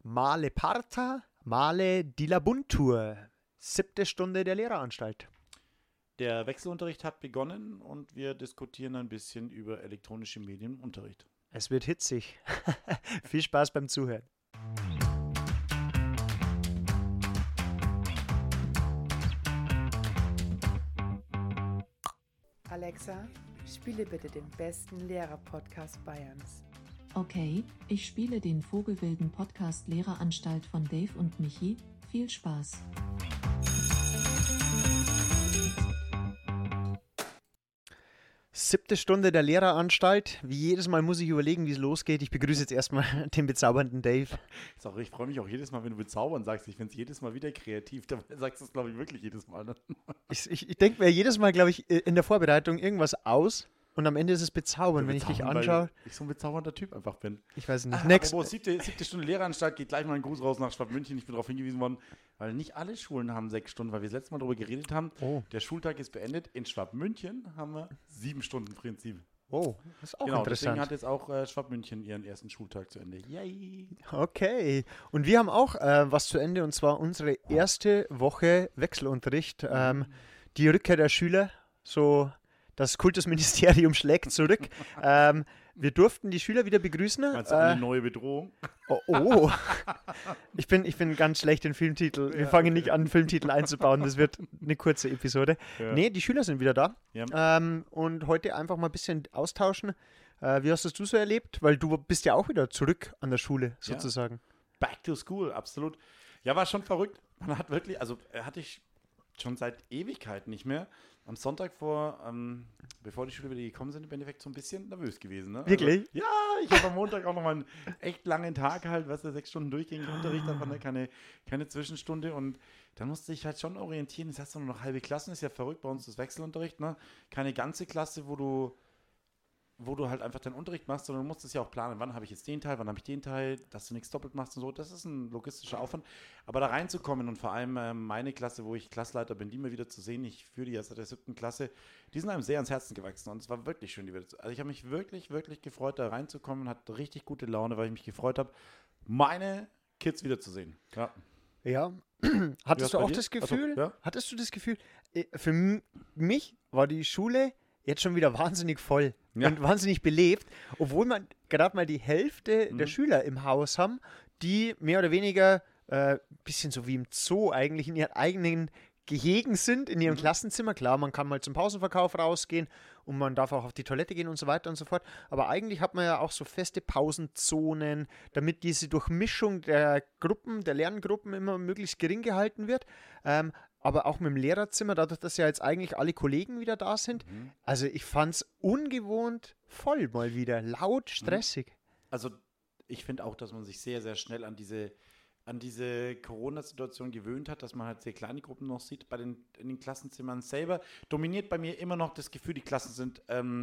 Male Parta, Male di Labuntur. 7. Stunde der Lehreranstalt. Der Wechselunterricht hat begonnen und wir diskutieren ein bisschen über elektronische Medien im Unterricht. Es wird hitzig. Viel Spaß beim Zuhören. Alexa, spiele bitte den besten Lehrer-Podcast Bayerns. Okay, ich spiele den vogelwilden Podcast Lehreranstalt von Dave und Michi. Viel Spaß. Siebte Stunde der Lehreranstalt. Wie jedes Mal muss ich überlegen, wie es losgeht. Ich begrüße jetzt erstmal den bezaubernden Dave. Ich freue mich auch jedes Mal, wenn du bezaubern sagst. Ich finde es jedes Mal wieder kreativ. Da sagst du es, glaube ich, wirklich jedes Mal. Ne? Ich denke mir jedes Mal, glaube ich, in der Vorbereitung irgendwas aus und am Ende ist es bezaubernd, wenn ich dich anschaue. Weil ich so ein bezaubernder Typ einfach bin. Ich weiß nicht. Siebte Stunde Lehreranstalt, geht gleich mal ein Gruß raus nach Schwabmünchen. Ich bin darauf hingewiesen worden, weil nicht alle Schulen haben 6 Stunden, weil wir das letzte Mal darüber geredet haben. Oh. Der Schultag ist beendet. In Schwabmünchen haben wir 7 Stunden Prinzip. Oh, das ist auch genau, interessant. Deswegen hat jetzt auch Schwabmünchen ihren ersten Schultag zu Ende. Yay! Okay, und wir haben auch was zu Ende, und zwar unsere erste Woche Wechselunterricht. Die Rückkehr der Schüler, so das Kultusministerium schlägt zurück. Wir durften die Schüler wieder begrüßen. Meinst du eine neue Bedrohung? Oh. Ich bin ganz schlecht in Filmtitel. Wir fangen nicht an, Filmtitel einzubauen. Das wird eine kurze Episode. Ja. Nee, die Schüler sind wieder da. Ja. Und heute einfach mal ein bisschen austauschen. Wie hast du so erlebt? Weil du bist ja auch wieder zurück an der Schule, sozusagen. Ja. Back to school, absolut. Ja, war schon verrückt. Man hat wirklich, hatte ich schon seit Ewigkeiten nicht mehr. Am Sonntag bevor die Schüler wieder gekommen sind, im Endeffekt so ein bisschen nervös gewesen. Ne? Wirklich? Also, ja, ich habe am Montag auch nochmal einen echt langen Tag halt, 6 Stunden durchgängigen Unterricht, einfach keine Zwischenstunde, und dann musste ich halt schon orientieren. Jetzt hast du nur noch halbe Klassen, ist ja verrückt, bei uns das Wechselunterricht, ne? Keine ganze Klasse, wo du halt einfach deinen Unterricht machst, sondern du musst es ja auch planen, wann habe ich jetzt den Teil, wann habe ich den Teil, dass du nichts doppelt machst und so. Das ist ein logistischer Aufwand. Aber da reinzukommen, und vor allem meine Klasse, wo ich Klassleiter bin, die mal wieder zu sehen, ich führe die ja seit der 7. Klasse, die sind einem sehr ans Herzen gewachsen, und es war wirklich schön, die wieder zu sehen. Also ich habe mich wirklich, wirklich gefreut, da reinzukommen, und hatte richtig gute Laune, weil ich mich gefreut habe, meine Kids wiederzusehen. Ja. Hattest du auch das Gefühl? Also, ja? Hattest du das Gefühl? Für mich war die Schule jetzt schon wieder wahnsinnig voll und wahnsinnig belebt, obwohl man gerade mal die Hälfte der Schüler im Haus haben, die mehr oder weniger bisschen so wie im Zoo eigentlich in ihren eigenen Gehegen sind, in ihrem Klassenzimmer. Klar, man kann mal zum Pausenverkauf rausgehen und man darf auch auf die Toilette gehen und so weiter und so fort. Aber eigentlich hat man ja auch so feste Pausenzonen, damit diese Durchmischung der Lerngruppen immer möglichst gering gehalten wird. Aber auch mit dem Lehrerzimmer, dadurch, dass ja jetzt eigentlich alle Kollegen wieder da sind. Also ich fand es ungewohnt voll mal wieder, laut, stressig. Also ich finde auch, dass man sich sehr, sehr schnell an diese Corona-Situation gewöhnt hat, dass man halt sehr kleine Gruppen noch sieht in den Klassenzimmern selber. Dominiert bei mir immer noch das Gefühl, die Klassen sind,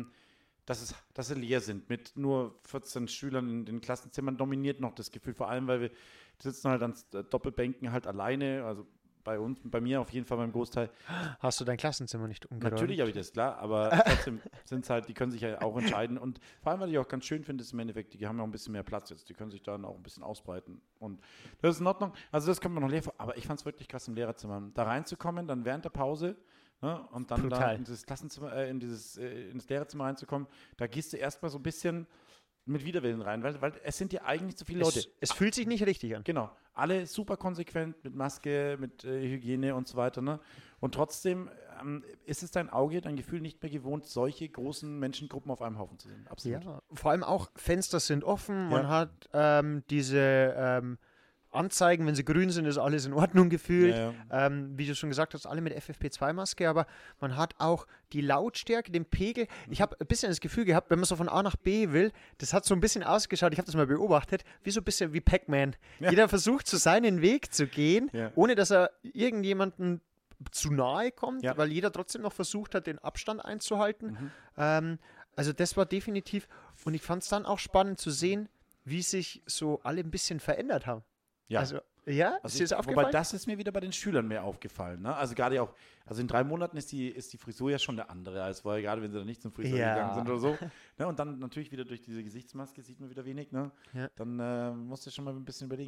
dass sie leer sind. Mit nur 14 Schülern in den Klassenzimmern dominiert noch das Gefühl, vor allem, weil wir sitzen halt an Doppelbänken halt alleine, also bei mir auf jeden Fall beim Großteil. Hast du dein Klassenzimmer nicht umgeräumt? Natürlich habe ich das, klar, aber trotzdem sind es halt, die können sich ja auch entscheiden, und vor allem, was ich auch ganz schön finde, ist im Endeffekt, die haben ja auch ein bisschen mehr Platz jetzt, die können sich dann auch ein bisschen ausbreiten, und das ist in Ordnung. Also das kommt mir noch leer vor, aber ich fand es wirklich krass, im Lehrerzimmer da reinzukommen, dann während der Pause, ne, und dann da in dieses Klassenzimmer, ins Lehrerzimmer reinzukommen, da gehst du erstmal so ein bisschen mit Widerwillen rein, weil es sind ja eigentlich zu viele Leute. Es fühlt sich nicht richtig an. Genau. Alle super konsequent mit Maske, mit Hygiene und so weiter. Ne? Und trotzdem ist es dein Auge, dein Gefühl nicht mehr gewohnt, solche großen Menschengruppen auf einem Haufen zu sehen. Absolut. Ja, vor allem auch Fenster sind offen. Man hat diese Anzeigen, wenn sie grün sind, ist alles in Ordnung gefühlt. Ja. Wie du schon gesagt hast, alle mit FFP2-Maske, aber man hat auch die Lautstärke, den Pegel. Ich habe ein bisschen das Gefühl gehabt, wenn man so von A nach B will, das hat so ein bisschen ausgeschaut, ich habe das mal beobachtet, wie so ein bisschen wie Pac-Man. Ja. Jeder versucht, so seinen Weg zu gehen, ohne dass er irgendjemanden zu nahe kommt, weil jeder trotzdem noch versucht hat, den Abstand einzuhalten. Also das war definitiv, und ich fand es dann auch spannend zu sehen, wie sich so alle ein bisschen verändert haben. Ja. Also ist dir das aufgefallen? Wobei das ist mir wieder bei den Schülern mehr aufgefallen. Ne? Also gerade auch, in 3 Monaten ist die Frisur ja schon eine andere als vorher, gerade wenn sie dann nicht zum Friseur gegangen sind oder so. Ne? Und dann natürlich wieder durch diese Gesichtsmaske sieht man wieder wenig. Ne? Ja. Dann musst du schon mal ein bisschen überlegen.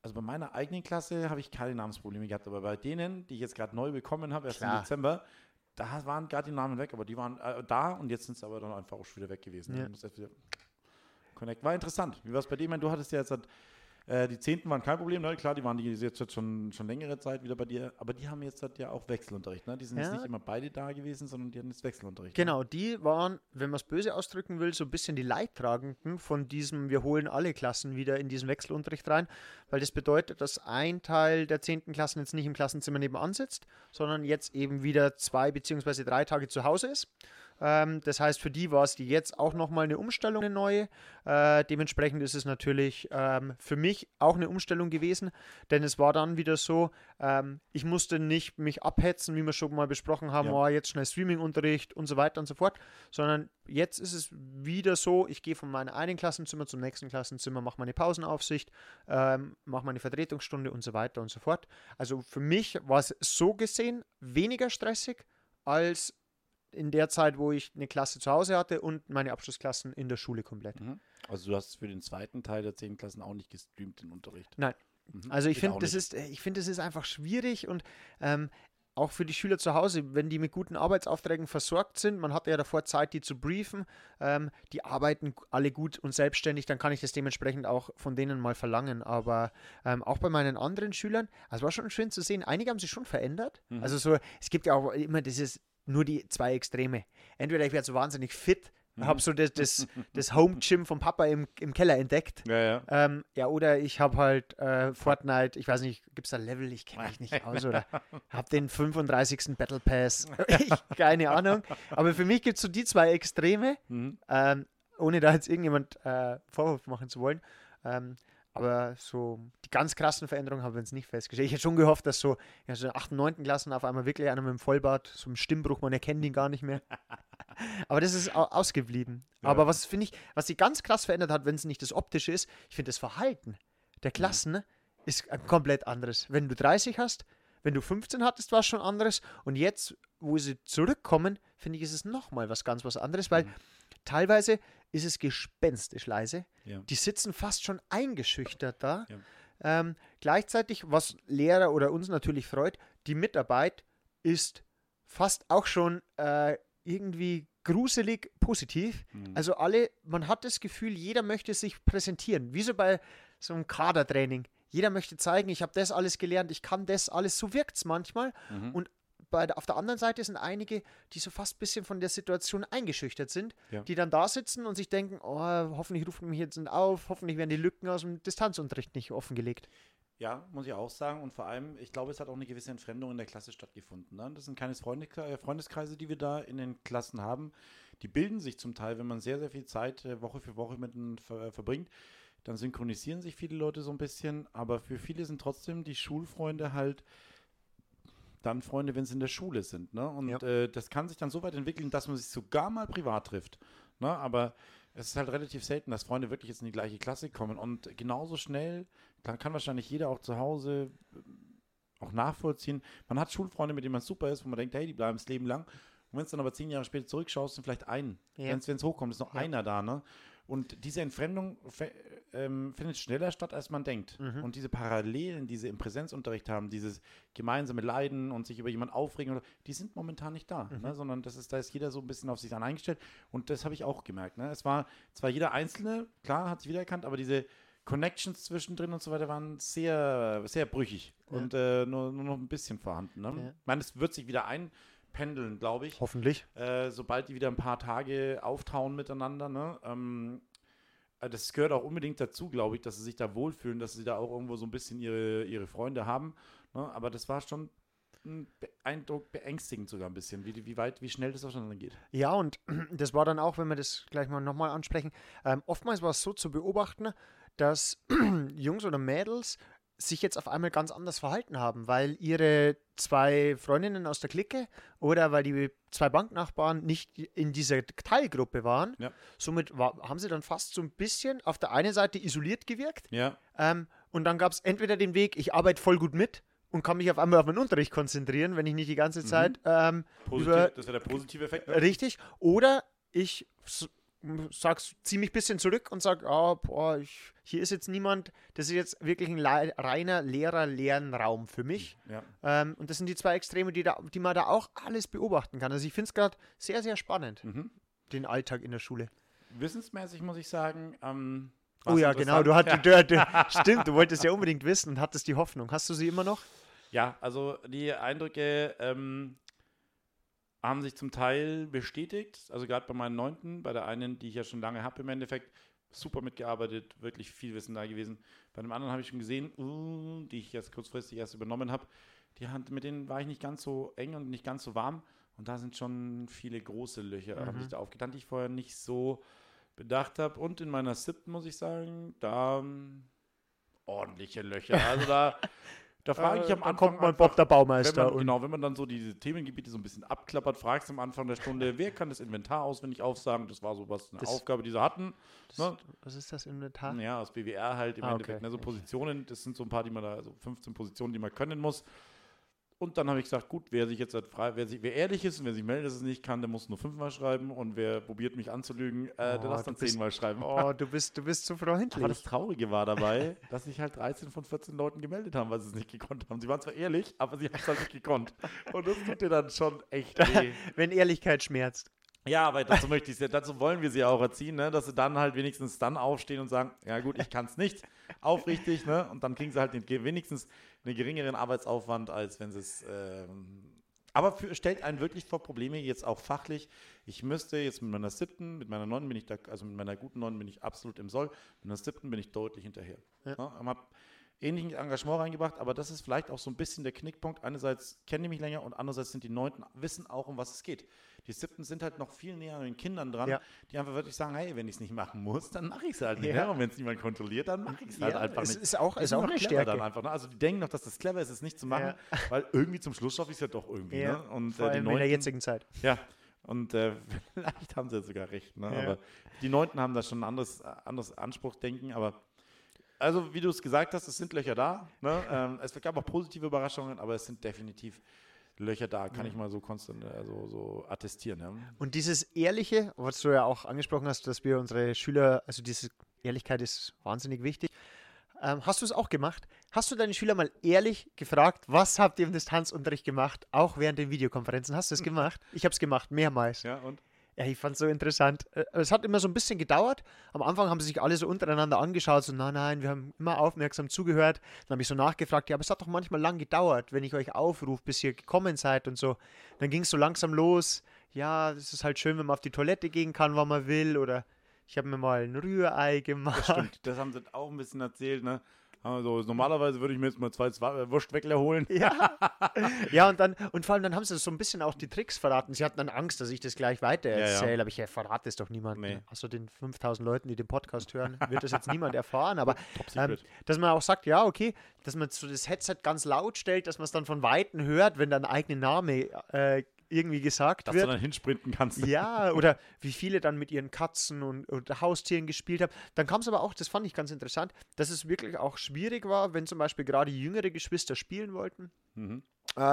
also bei meiner eigenen Klasse habe ich keine Namensprobleme gehabt, aber bei denen, die ich jetzt gerade neu bekommen habe, erst im Klar. Dezember, da waren gerade die Namen weg, aber die waren da und jetzt sind sie aber dann einfach auch schon wieder weg gewesen. Ja. Du musst erst wieder Connect. War interessant. Wie war es bei dir? Ich meine, du hattest ja jetzt die 10. waren kein Problem, ne? Klar, die waren jetzt schon längere Zeit wieder bei dir, aber die haben jetzt ja auch Wechselunterricht, ne? Die sind jetzt Ja. nicht immer beide da gewesen, sondern die hatten jetzt Wechselunterricht. Genau, die waren, wenn man es böse ausdrücken will, so ein bisschen die Leidtragenden von diesem, wir holen alle Klassen wieder in diesen Wechselunterricht rein, weil das bedeutet, dass ein Teil der 10. Klassen jetzt nicht im Klassenzimmer nebenan sitzt, sondern jetzt eben wieder 2 bzw. 3 Tage zu Hause ist. Das heißt, für die war es die jetzt auch nochmal eine Umstellung, eine neue. Dementsprechend ist es natürlich für mich auch eine Umstellung gewesen, denn es war dann wieder so, ich musste nicht mich abhetzen, wie wir schon mal besprochen haben, Ja. jetzt schnell Streaming-Unterricht und so weiter und so fort, sondern jetzt ist es wieder so, ich gehe von meinem einen Klassenzimmer zum nächsten Klassenzimmer, mache meine Pausenaufsicht, mache meine Vertretungsstunde und so weiter und so fort. Also für mich war es so gesehen weniger stressig als in der Zeit, wo ich eine Klasse zu Hause hatte und meine Abschlussklassen in der Schule komplett. Mhm. Also du hast für den zweiten Teil der 10. Klassen auch nicht gestreamt den Unterricht. Nein. Mhm. Also ich finde, auch das nicht. ist einfach schwierig und auch für die Schüler zu Hause, wenn die mit guten Arbeitsaufträgen versorgt sind, man hatte ja davor Zeit, die zu briefen, die arbeiten alle gut und selbstständig, dann kann ich das dementsprechend auch von denen mal verlangen. Aber auch bei meinen anderen Schülern, also war schon schön zu sehen, einige haben sich schon verändert. Mhm. Also so, es gibt ja auch immer nur die 2 Extreme. Entweder ich werde so wahnsinnig fit, habe so das Home-Gym vom Papa im Keller entdeckt. Ja. Ja, oder ich habe halt Fortnite, ich weiß nicht, gibt es da Level? Ich kenne mich nicht aus. Oder habe den 35. Battle Pass. Keine Ahnung. Aber für mich gibt es so die 2 Extreme, Mhm. ohne da jetzt irgendjemand Vorwurf machen zu wollen. Aber so die ganz krassen Veränderungen haben wir uns nicht festgestellt. Ich hätte schon gehofft, dass so in den 8. und 9. Klassen auf einmal wirklich einer mit dem Vollbart, so einem Stimmbruch, man erkennt ihn gar nicht mehr. Aber das ist ausgeblieben. Ja. Aber was finde ich, was sie ganz krass verändert hat, wenn es nicht das Optische ist, ich finde das Verhalten der Klassen ist ein komplett anderes. Wenn du 30 hast, wenn du 15 hattest, war es schon anderes. Und jetzt, wo sie zurückkommen, finde ich, ist es nochmal was anderes, weil teilweise ist es gespenstisch leise. Ja. Die sitzen fast schon eingeschüchtert da. Ja. Gleichzeitig, was Lehrer oder uns natürlich freut, die Mitarbeit ist fast auch schon irgendwie gruselig positiv. Mhm. Also man hat das Gefühl, jeder möchte sich präsentieren, wie so bei so einem Kadertraining. Jeder möchte zeigen, ich habe das alles gelernt, ich kann das alles, so wirkt es manchmal. Mhm. Und auf der anderen Seite sind einige, die so fast ein bisschen von der Situation eingeschüchtert sind, Ja. die dann da sitzen und sich denken, oh, hoffentlich rufen mich jetzt nicht auf, hoffentlich werden die Lücken aus dem Distanzunterricht nicht offengelegt. Ja, muss ich auch sagen. Und vor allem, ich glaube, es hat auch eine gewisse Entfremdung in der Klasse stattgefunden. Ne? Das sind keine Freundeskreise, die wir da in den Klassen haben. Die bilden sich zum Teil, wenn man sehr, sehr viel Zeit Woche für Woche miteinander verbringt. Dann synchronisieren sich viele Leute so ein bisschen. Aber für viele sind trotzdem die Schulfreunde halt dann Freunde, wenn sie in der Schule sind. Ne? Und das kann sich dann so weit entwickeln, dass man sich sogar mal privat trifft. Ne? Aber es ist halt relativ selten, dass Freunde wirklich jetzt in die gleiche Klasse kommen. Und genauso schnell, dann kann wahrscheinlich jeder auch zu Hause auch nachvollziehen. Man hat Schulfreunde, mit denen man super ist, wo man denkt, hey, die bleiben das Leben lang. Und wenn es dann aber 10 Jahre später zurückschaust, sind vielleicht ein. Ja. Wenn es hochkommt, ist noch einer da. Ne? Und diese Entfremdung findet schneller statt, als man denkt. Und diese Parallelen, die sie im Präsenzunterricht haben, dieses gemeinsame Leiden und sich über jemanden aufregen, die sind momentan nicht da, ne? Sondern da ist jeder so ein bisschen auf sich dann eingestellt. Und das habe ich auch gemerkt. Ne? Es war zwar jeder Einzelne, klar, hat sich wiedererkannt, aber diese Connections zwischendrin und so weiter waren sehr, sehr brüchig und nur noch ein bisschen vorhanden. Ne? Ja. Ich meine, es wird sich wieder einpendeln, glaube ich. Hoffentlich. Sobald die wieder ein paar Tage auftauen miteinander. Ne? Das gehört auch unbedingt dazu, glaube ich, dass sie sich da wohlfühlen, dass sie da auch irgendwo so ein bisschen ihre Freunde haben. Ne? Aber das war schon ein Eindruck, beängstigend sogar ein bisschen, wie schnell das auseinander geht. Ja, und das war dann auch, wenn wir das gleich mal nochmal ansprechen, oftmals war es so zu beobachten, dass Jungs oder Mädels sich jetzt auf einmal ganz anders verhalten haben, weil ihre 2 Freundinnen aus der Clique oder weil die 2 Banknachbarn nicht in dieser Teilgruppe waren. Ja. Somit haben sie dann fast so ein bisschen auf der einen Seite isoliert gewirkt. Ja. Und dann gab es entweder den Weg, ich arbeite voll gut mit und kann mich auf einmal auf meinen Unterricht konzentrieren, wenn ich nicht die ganze Zeit Das wäre der positive Effekt. Ne? richtig. Oder ich zieh mich ein bisschen zurück und sag, hier ist jetzt niemand, das ist jetzt wirklich ein reiner Lehrer-Lernraum für mich. Ja. Und das sind die zwei Extreme, die man da auch alles beobachten kann. Also ich finde es gerade sehr, sehr spannend, den Alltag in der Schule. Wissensmäßig muss ich sagen, oh ja, genau, stimmt, du wolltest ja unbedingt wissen und hattest die Hoffnung. Hast du sie immer noch? Ja, also die Eindrücke haben sich zum Teil bestätigt, also gerade bei meinen 9., bei der einen, die ich ja schon lange habe im Endeffekt, super mitgearbeitet, wirklich viel Wissen da gewesen. Bei dem anderen habe ich schon gesehen, die ich jetzt kurzfristig erst übernommen habe, mit denen war ich nicht ganz so eng und nicht ganz so warm und da sind schon viele große Löcher, haben sich da aufgetan, die ich vorher nicht so bedacht habe. Und in meiner 7. muss ich sagen, da ordentliche Löcher, also da frage ich am Anfang. Kommt mal Bob der Baumeister. Wenn man dann so diese Themengebiete so ein bisschen abklappert, fragst du am Anfang der Stunde, wer kann das Inventar auswendig aufsagen? Das war sowas, eine Aufgabe, die sie hatten. Ne? Was ist das Inventar? Ja, aus BWR halt im Endeffekt. Okay. Ne, so Positionen, das sind so ein paar, also 15 Positionen, die man können muss. Und dann habe ich gesagt, gut, wer wer ehrlich ist und wer sich meldet, dass es nicht kann, der muss nur 5-mal schreiben und wer probiert mich anzulügen, der darf dann 10-mal schreiben. Oh, du bist so freundlich. Aber das Traurige war dabei, dass sich halt 13 von 14 Leuten gemeldet haben, weil sie es nicht gekonnt haben. Sie waren zwar ehrlich, aber sie haben es halt nicht gekonnt. Und das tut dir dann schon echt weh. Wenn Ehrlichkeit schmerzt. Ja, aber dazu wollen wir sie ja auch erziehen, ne? Dass sie dann halt wenigstens dann aufstehen und sagen, ja gut, ich kann es nicht, aufrichtig, ne? Und dann kriegen sie halt wenigstens einen geringeren Arbeitsaufwand, als wenn sie es aber stellt einen wirklich vor Probleme, jetzt auch fachlich. Ich müsste jetzt mit meiner 7., mit meiner 9. bin ich da, also mit meiner guten 9. bin ich absolut im Soll, mit meiner 7. bin ich deutlich hinterher. Ja. Ja, habe ähnlichen Engagement reingebracht, aber das ist vielleicht auch so ein bisschen der Knickpunkt. Einerseits kennen die mich länger und andererseits sind die 9. wissen auch, um was es geht. Die 7. sind halt noch viel näher an den Kindern dran, die einfach wirklich sagen, hey, wenn ich es nicht machen muss, dann mache ich es halt nicht. Ja. Und wenn es niemand kontrolliert, dann mache ich es halt einfach nicht. Ist auch eine Stärke. Dann einfach, ne? Also die denken noch, dass das clever ist, es nicht zu machen, weil irgendwie zum Schluss schaffe ich es ja doch irgendwie. Ja. Ne? Und, vor allem die 9. in der jetzigen Zeit. Ja, und vielleicht haben sie ja sogar recht. Ne? Ja. Aber die 9. haben da schon ein anderes Anspruchsdenken, aber also wie du es gesagt hast, es sind Löcher da. Ne? Es gab auch positive Überraschungen, aber es sind definitiv Löcher da, kann ich mal so konstant so attestieren. Ja. Und dieses Ehrliche, was du ja auch angesprochen hast, dass wir unsere Schüler, also diese Ehrlichkeit ist wahnsinnig wichtig. Hast du es auch gemacht? Hast du deine Schüler mal ehrlich gefragt, was habt ihr im Distanzunterricht gemacht, auch während den Videokonferenzen? Hast du es gemacht? Ich habe es gemacht, mehrmals. Ja, und? Ja, ich fand es so interessant. Es hat immer so ein bisschen gedauert. Am Anfang haben sie sich alle so untereinander angeschaut, so nein, wir haben immer aufmerksam zugehört. Dann habe ich so nachgefragt, ja, aber es hat doch manchmal lang gedauert, wenn ich euch aufrufe, bis ihr gekommen seid und so. Dann ging es so langsam los. Ja, es ist halt schön, wenn man auf die Toilette gehen kann, wann man will. Oder ich habe mir mal ein Rührei gemacht. Das stimmt, das haben sie auch ein bisschen erzählt, ne? Also normalerweise würde ich mir jetzt mal 2 Wurstweckler holen. Ja. Ja, und vor allem dann haben sie so ein bisschen auch die Tricks verraten. Sie hatten dann Angst, dass ich das gleich weiter erzähle, aber ich verrate es doch niemandem. Nee. Außer den 5000 Leuten, die den Podcast hören, wird das jetzt niemand erfahren. Aber Top secret. dass man auch sagt, ja, okay, dass man so das Headset ganz laut stellt, dass man es dann von Weitem hört, wenn dann ein eigener Name irgendwie gesagt dass wird. du dann hinsprinten kannst. Ja, oder wie viele dann mit ihren Katzen und Haustieren gespielt haben. Dann kam es aber auch, das fand ich ganz interessant, dass es wirklich auch schwierig war, wenn zum Beispiel gerade jüngere Geschwister spielen wollten. Mhm.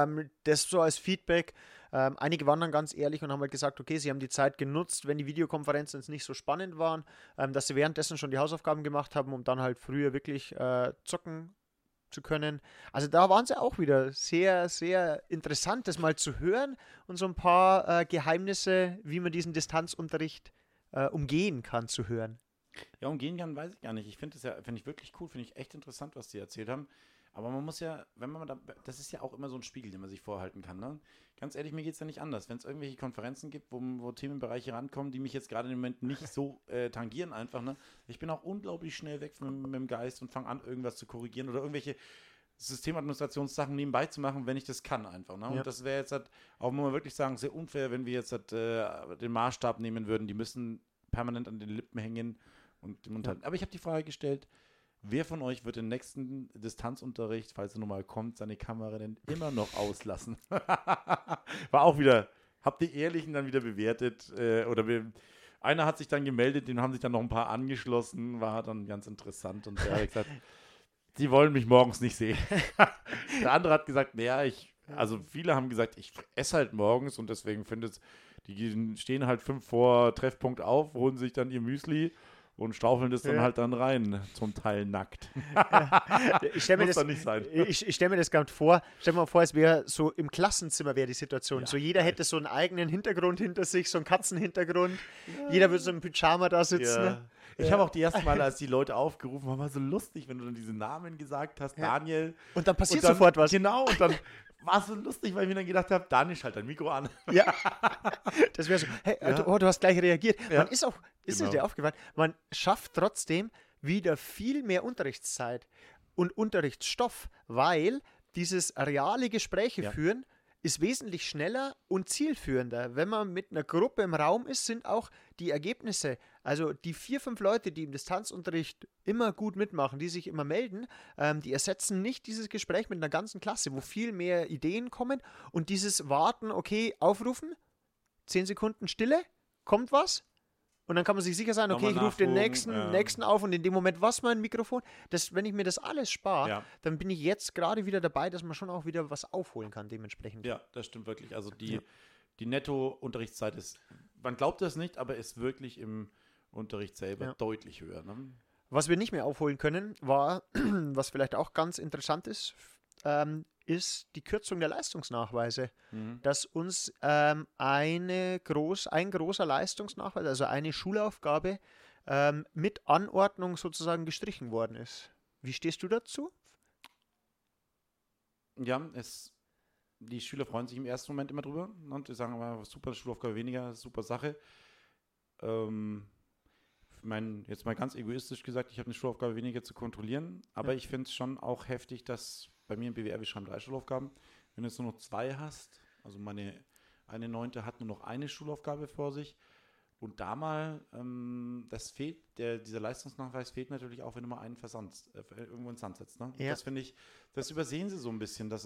Das so als Feedback. Einige waren dann ganz ehrlich und haben halt gesagt, okay, sie haben die Zeit genutzt, wenn die Videokonferenzen jetzt nicht so spannend waren, dass sie währenddessen schon die Hausaufgaben gemacht haben, um dann halt früher wirklich zocken zu können. Also da waren sie auch wieder sehr, sehr interessant, das mal zu hören und so ein paar Geheimnisse, wie man diesen Distanzunterricht umgehen kann, zu hören. Ja, umgehen kann, weiß ich gar nicht. Ich finde ich wirklich cool, finde ich echt interessant, was die erzählt haben. Aber man muss ja, das ist ja auch immer so ein Spiegel, den man sich vorhalten kann, ne? Ganz ehrlich, mir geht es ja nicht anders. Wenn es irgendwelche Konferenzen gibt, wo Themenbereiche rankommen, die mich jetzt gerade im Moment nicht so tangieren einfach, ne? Ich bin auch unglaublich schnell weg mit dem Geist und fange an, irgendwas zu korrigieren oder irgendwelche Systemadministrationssachen nebenbei zu machen, wenn ich das kann einfach, ne? Ja. Und das wäre jetzt halt, auch muss man wirklich sagen, sehr unfair, wenn wir jetzt halt, den Maßstab nehmen würden. Die müssen permanent an den Lippen hängen und den Mund halten. Aber ich habe die Frage gestellt, wer von euch wird den nächsten Distanzunterricht, falls er nochmal kommt, seine Kamera denn immer noch auslassen? War auch wieder, habt die Ehrlichen dann wieder bewertet? Einer hat sich dann gemeldet, dem haben sich dann noch ein paar angeschlossen, war dann ganz interessant. Und der hat gesagt, die wollen mich morgens nicht sehen. Der andere hat gesagt, naja, also viele haben gesagt, ich esse halt morgens und deswegen findet Die stehen halt 5 vor Treffpunkt auf, holen sich dann ihr Müsli und staufeln das dann halt dann rein, zum Teil nackt. Ich stelle mir Muss das doch nicht sein. Ich stelle mir das gerade vor. Stell mir mal vor, es wäre so im Klassenzimmer wäre die Situation. Ja, so jeder hätte so einen eigenen Hintergrund hinter sich, so einen Katzenhintergrund. Jeder würde so im Pyjama da sitzen. Ja. Ich habe auch die ersten Mal, als die Leute aufgerufen haben, war so lustig, wenn du dann diese Namen gesagt hast, Daniel. Und dann passiert sofort was. Genau, und dann war es so lustig, weil ich mir dann gedacht habe, Daniel, schalt dein Mikro an. Ja. Das wäre so, hey, du hast gleich reagiert. Ja. Man ist auch, ist Genau. es dir aufgefallen, man schafft trotzdem wieder viel mehr Unterrichtszeit und Unterrichtsstoff, weil dieses reale Gespräche führen ist wesentlich schneller und zielführender. Wenn man mit einer Gruppe im Raum ist, sind auch die Ergebnisse, also die 4, 5 Leute, die im Distanzunterricht immer gut mitmachen, die sich immer melden, die ersetzen nicht dieses Gespräch mit einer ganzen Klasse, wo viel mehr Ideen kommen und dieses Warten, okay, aufrufen, 10 Sekunden Stille, kommt was? Und dann kann man sich sicher sein, okay, Nochmal ich rufe den nachfragen, nächsten auf und in dem Moment, was mein Mikrofon, wenn ich mir das alles spare, dann bin ich jetzt gerade wieder dabei, dass man schon auch wieder was aufholen kann dementsprechend. Ja, das stimmt wirklich. Also die Netto-Unterrichtszeit ist, man glaubt das nicht, aber ist wirklich im Unterricht selber deutlich höher. Ne? Was wir nicht mehr aufholen können, war, was vielleicht auch ganz interessant ist, ist die Kürzung der Leistungsnachweise. Dass uns ein großer Leistungsnachweis, also eine Schulaufgabe, mit Anordnung sozusagen gestrichen worden ist. Wie stehst du dazu? Ja, die Schüler freuen sich im ersten Moment immer drüber und die sagen immer, super Schulaufgabe weniger, super Sache. Jetzt mal ganz egoistisch gesagt, ich habe eine Schulaufgabe weniger zu kontrollieren, aber ich finde es schon auch heftig, dass bei mir im BWR, wir schreiben 3 Schulaufgaben, wenn du jetzt nur noch 2 hast, also eine 9. hat nur noch eine Schulaufgabe vor sich und da mal, das fehlt, dieser Leistungsnachweis fehlt natürlich auch, wenn du mal einen irgendwo ins Sand setzt. Ne? Ja. Das finde ich, das übersehen sie so ein bisschen, dass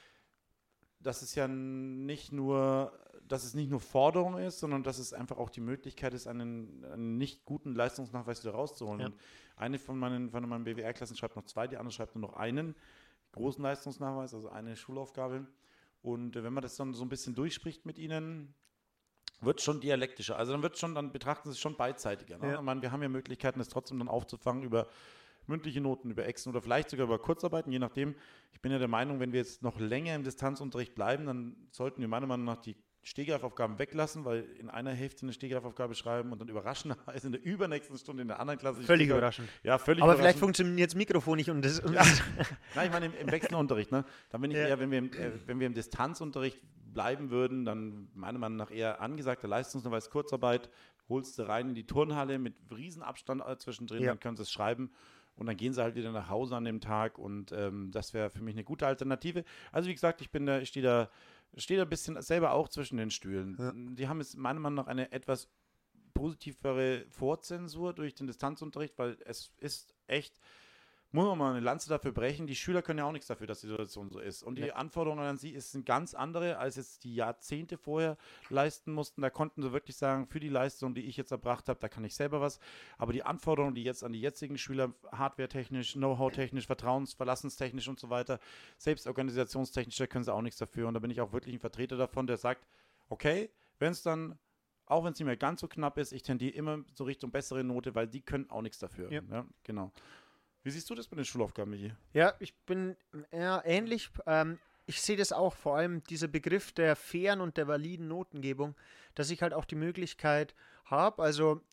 es ja nicht nur Forderung ist, sondern dass es einfach auch die Möglichkeit ist, einen nicht guten Leistungsnachweis wieder rauszuholen. Ja. Und eine von meinen BWR-Klassen schreibt noch 2, die andere schreibt nur noch einen großen Leistungsnachweis, also eine Schulaufgabe. Und wenn man das dann so ein bisschen durchspricht mit ihnen, wird es schon dialektischer. Also dann betrachten sie es schon beidseitiger. Ne? Ja. Ich meine, wir haben ja Möglichkeiten, das trotzdem dann aufzufangen über mündliche Noten, über Exen oder vielleicht sogar über Kurzarbeiten, je nachdem. Ich bin ja der Meinung, wenn wir jetzt noch länger im Distanzunterricht bleiben, dann sollten wir meiner Meinung nach die Stehgreifaufgaben weglassen, weil in einer Hälfte eine Stehgreifaufgabe schreiben und dann überraschenderweise in der übernächsten Stunde in der anderen Klasse. Völlig überraschend. Ja, völlig Aber überraschend. vielleicht funktioniert das Mikrofon nicht und das. Nein, ich meine im Wechselunterricht. Ne? Dann bin ich eher, wenn wir im Distanzunterricht bleiben würden, dann meiner Meinung nach eher angesagter Leistungsnachweis, Kurzarbeit, holst du rein in die Turnhalle mit Riesenabstand zwischendrin, dann können sie es schreiben. Und dann gehen sie halt wieder nach Hause an dem Tag und das wäre für mich eine gute Alternative. Also wie gesagt, ich stehe da ein bisschen selber auch zwischen den Stühlen. Ja. Die haben jetzt meiner Meinung nach eine etwas positivere Vorzensur durch den Distanzunterricht, weil es ist echt, muss man mal eine Lanze dafür brechen, die Schüler können ja auch nichts dafür, dass die Situation so ist. Und die Anforderungen an sie sind ganz andere, als jetzt die Jahrzehnte vorher leisten mussten. Da konnten sie wirklich sagen, für die Leistung, die ich jetzt erbracht habe, da kann ich selber was. Aber die Anforderungen, die jetzt an die jetzigen Schüler, hardware-technisch, Know-how-technisch, verlassenstechnisch und so weiter, selbstorganisationstechnisch, da können sie auch nichts dafür. Und da bin ich auch wirklich ein Vertreter davon, der sagt, okay, wenn es dann, auch wenn es nicht mehr ganz so knapp ist, ich tendiere immer so Richtung bessere Note, weil die können auch nichts dafür. Ja, genau. Wie siehst du das mit den Schulaufgaben, Michi? Ja, ich bin ähnlich. Ich sehe das auch, vor allem dieser Begriff der fairen und der validen Notengebung, dass ich halt auch die Möglichkeit habe. Also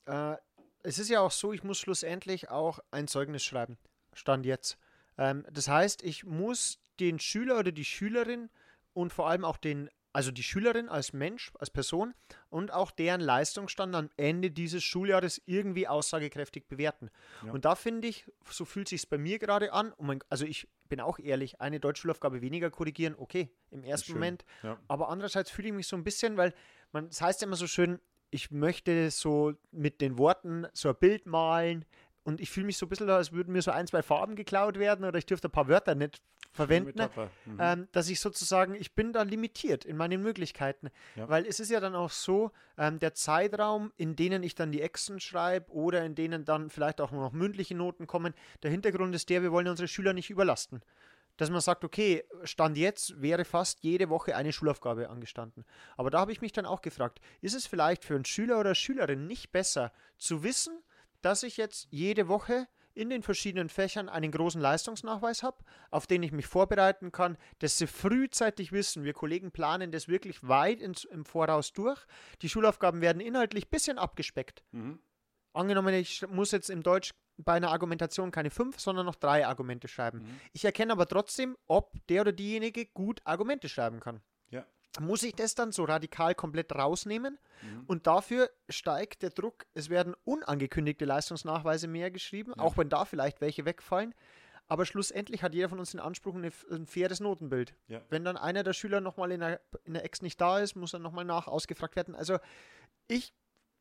es ist ja auch so, ich muss schlussendlich auch ein Zeugnis schreiben. Stand jetzt. Das heißt, ich muss den Schüler oder die Schülerin und vor allem auch also die Schülerin als Mensch, als Person und auch deren Leistungsstand am Ende dieses Schuljahres irgendwie aussagekräftig bewerten. Ja. Und da finde ich, so fühlt sich es bei mir gerade an, also ich bin auch ehrlich, eine Deutschschulaufgabe weniger korrigieren, okay, im ersten Moment. Ja. Aber andererseits fühle ich mich so ein bisschen, weil das heißt ja immer so schön, ich möchte so mit den Worten so ein Bild malen und ich fühle mich so ein bisschen, als würden mir so 1, 2 Farben geklaut werden oder ich dürfte ein paar Wörter nicht verwenden, dass ich sozusagen, ich bin da limitiert in meinen Möglichkeiten, weil es ist ja dann auch so, der Zeitraum, in denen ich dann die Exen schreibe oder in denen dann vielleicht auch noch mündliche Noten kommen, der Hintergrund ist der, wir wollen unsere Schüler nicht überlasten. dass man sagt, okay, Stand jetzt wäre fast jede Woche eine Schulaufgabe angestanden. Aber da habe ich mich dann auch gefragt, ist es vielleicht für einen Schüler oder Schülerin nicht besser zu wissen, dass ich jetzt jede Woche in den verschiedenen Fächern einen großen Leistungsnachweis habe, auf den ich mich vorbereiten kann, dass sie frühzeitig wissen, wir Kollegen planen das wirklich weit im Voraus durch. Die Schulaufgaben werden inhaltlich ein bisschen abgespeckt. Angenommen, ich muss jetzt im Deutsch bei einer Argumentation keine 5, sondern noch 3 Argumente schreiben. Ich erkenne aber trotzdem, ob der oder diejenige gut Argumente schreiben kann. Ja. Muss ich das dann so radikal komplett rausnehmen? Und dafür steigt der Druck. Es werden unangekündigte Leistungsnachweise mehr geschrieben, auch wenn da vielleicht welche wegfallen. Aber schlussendlich hat jeder von uns den Anspruch, ein faires Notenbild. Ja. Wenn dann einer der Schüler nochmal in der Ex nicht da ist, muss er nochmal ausgefragt werden. Also ich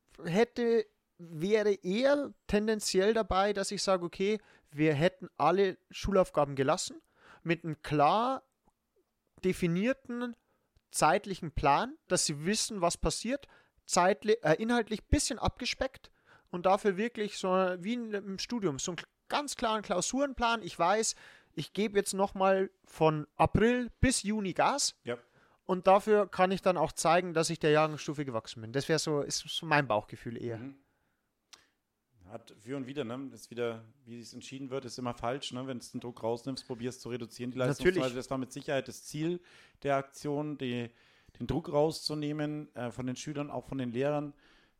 wäre eher tendenziell dabei, dass ich sage, okay, wir hätten alle Schulaufgaben gelassen mit einem klar definierten zeitlichen Plan, dass sie wissen, was passiert, inhaltlich ein bisschen abgespeckt und dafür wirklich so wie im Studium, so einen ganz klaren Klausurenplan. Ich weiß, ich gebe jetzt nochmal von April bis Juni Gas. Ja. Und dafür kann ich dann auch zeigen, dass ich der Jahrgangsstufe gewachsen bin. Das ist so mein Bauchgefühl eher. Hat für und wieder, ne? Ist wieder, wie es entschieden wird, ist immer falsch, ne? Wenn du den Druck rausnimmst, probierst zu reduzieren, die Leistungsweise. Natürlich. Das war mit Sicherheit das Ziel der Aktion, den Druck rauszunehmen von den Schülern, auch von den Lehrern.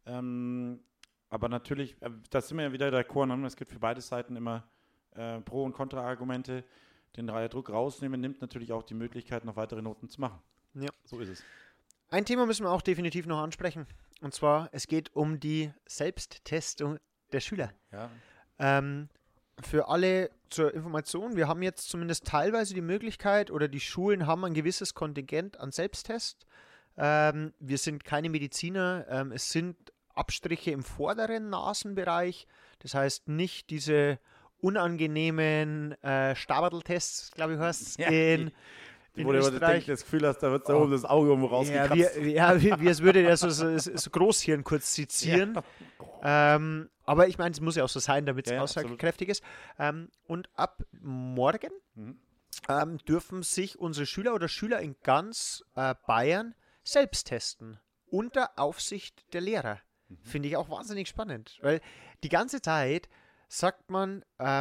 Aber natürlich, da sind wir ja wieder der Chor, ne? Es gibt für beide Seiten immer Pro- und Kontra-Argumente. Den Druck rausnehmen nimmt natürlich auch die Möglichkeit, noch weitere Noten zu machen. Ja. So ist es. Ein Thema müssen wir auch definitiv noch ansprechen. Und zwar, es geht um die Selbsttestung der Schüler. Ja. Für alle zur Information, wir haben jetzt zumindest teilweise die Möglichkeit oder die Schulen haben ein gewisses Kontingent an Selbsttests. Wir sind keine Mediziner, es sind Abstriche im vorderen Nasenbereich, das heißt nicht diese unangenehmen Staberl-Tests, glaube ich, heißt in wo du das Gefühl hast, da wird da oben das Auge irgendwo rausgekratzt. Wie es würde der so Großhirn kurz sezieren. Ja. Aber ich meine, es muss ja auch so sein, damit es Ja, aussagekräftig ist. Und ab morgen dürfen sich unsere Schüler oder Schüler in ganz Bayern selbst testen. Unter Aufsicht der Lehrer. Finde ich auch wahnsinnig spannend. Weil die ganze Zeit sagt man,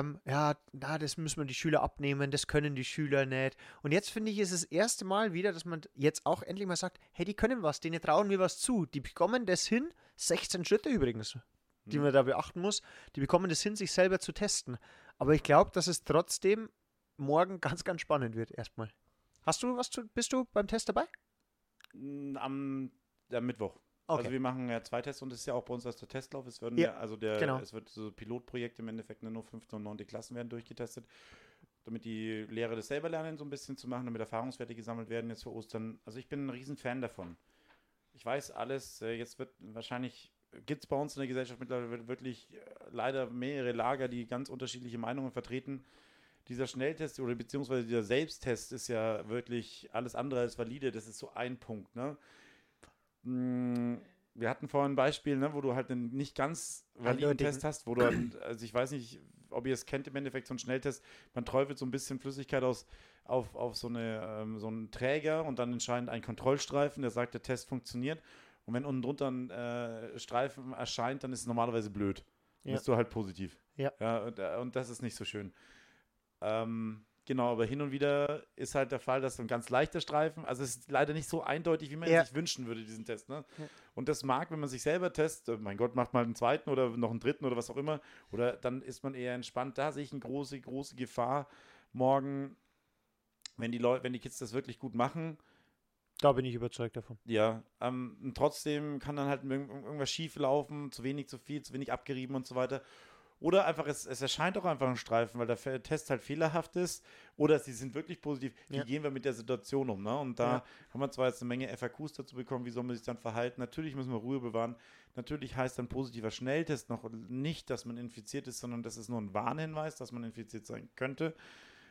das müssen wir die Schüler abnehmen, das können die Schüler nicht. Und jetzt finde ich, ist es das erste Mal wieder, dass man jetzt auch endlich mal sagt, hey, die können was, denen trauen wir was zu. Die bekommen das hin, 16 Schritte übrigens, die man da beachten muss, die bekommen das hin, sich selber zu testen. Aber ich glaube, dass es trotzdem morgen ganz, ganz spannend wird erstmal. Bist du beim Test dabei? Am Mittwoch. Okay. Also wir machen ja 2 Tests und das ist ja auch bei uns als der Testlauf. Es wird es wird so Pilotprojekte im Endeffekt, nur 5. und 9. Klassen werden durchgetestet, damit die Lehrer das selber lernen, so ein bisschen zu machen, damit Erfahrungswerte gesammelt werden jetzt für Ostern. Also ich bin ein riesen Fan davon. Ich weiß alles, jetzt gibt es bei uns in der Gesellschaft mittlerweile wirklich leider mehrere Lager, die ganz unterschiedliche Meinungen vertreten. Dieser Schnelltest oder beziehungsweise dieser Selbsttest ist ja wirklich alles andere als valide. Das ist so ein Punkt, ne? Wir hatten vorhin ein Beispiel, ne, wo du halt einen nicht ganz validen Test hast, wo du, also ich weiß nicht, ob ihr es kennt, im Endeffekt so ein Schnelltest, man träufelt so ein bisschen Flüssigkeit auf so einen Träger und dann entscheidet ein Kontrollstreifen, der sagt, der Test funktioniert. Und wenn unten drunter ein Streifen erscheint, dann ist es normalerweise blöd. Dann bist du halt positiv. Ja. Und das ist nicht so schön. Genau, aber hin und wieder ist halt der Fall, dass so ein ganz leichter Streifen, also es ist leider nicht so eindeutig, wie man sich wünschen würde, diesen Test. Ne? Ja. Und das mag, wenn man sich selber testet, mein Gott, macht mal einen 2. oder noch einen 3. oder was auch immer, oder dann ist man eher entspannt. Da sehe ich eine große, große Gefahr morgen, wenn die Kids das wirklich gut machen. Da bin ich überzeugt davon. Ja, und trotzdem kann dann halt irgendwas schief laufen, zu wenig, zu viel, zu wenig abgerieben und so weiter. Oder einfach, es erscheint auch einfach ein Streifen, weil der Test halt fehlerhaft ist. Oder sie sind wirklich positiv. Wie gehen wir mit der Situation um? Ne? Und da haben wir zwar jetzt eine Menge FAQs dazu bekommen, wie soll man sich dann verhalten. Natürlich müssen wir Ruhe bewahren. Natürlich heißt ein positiver Schnelltest noch nicht, dass man infiziert ist, sondern das ist nur ein Warnhinweis, dass man infiziert sein könnte.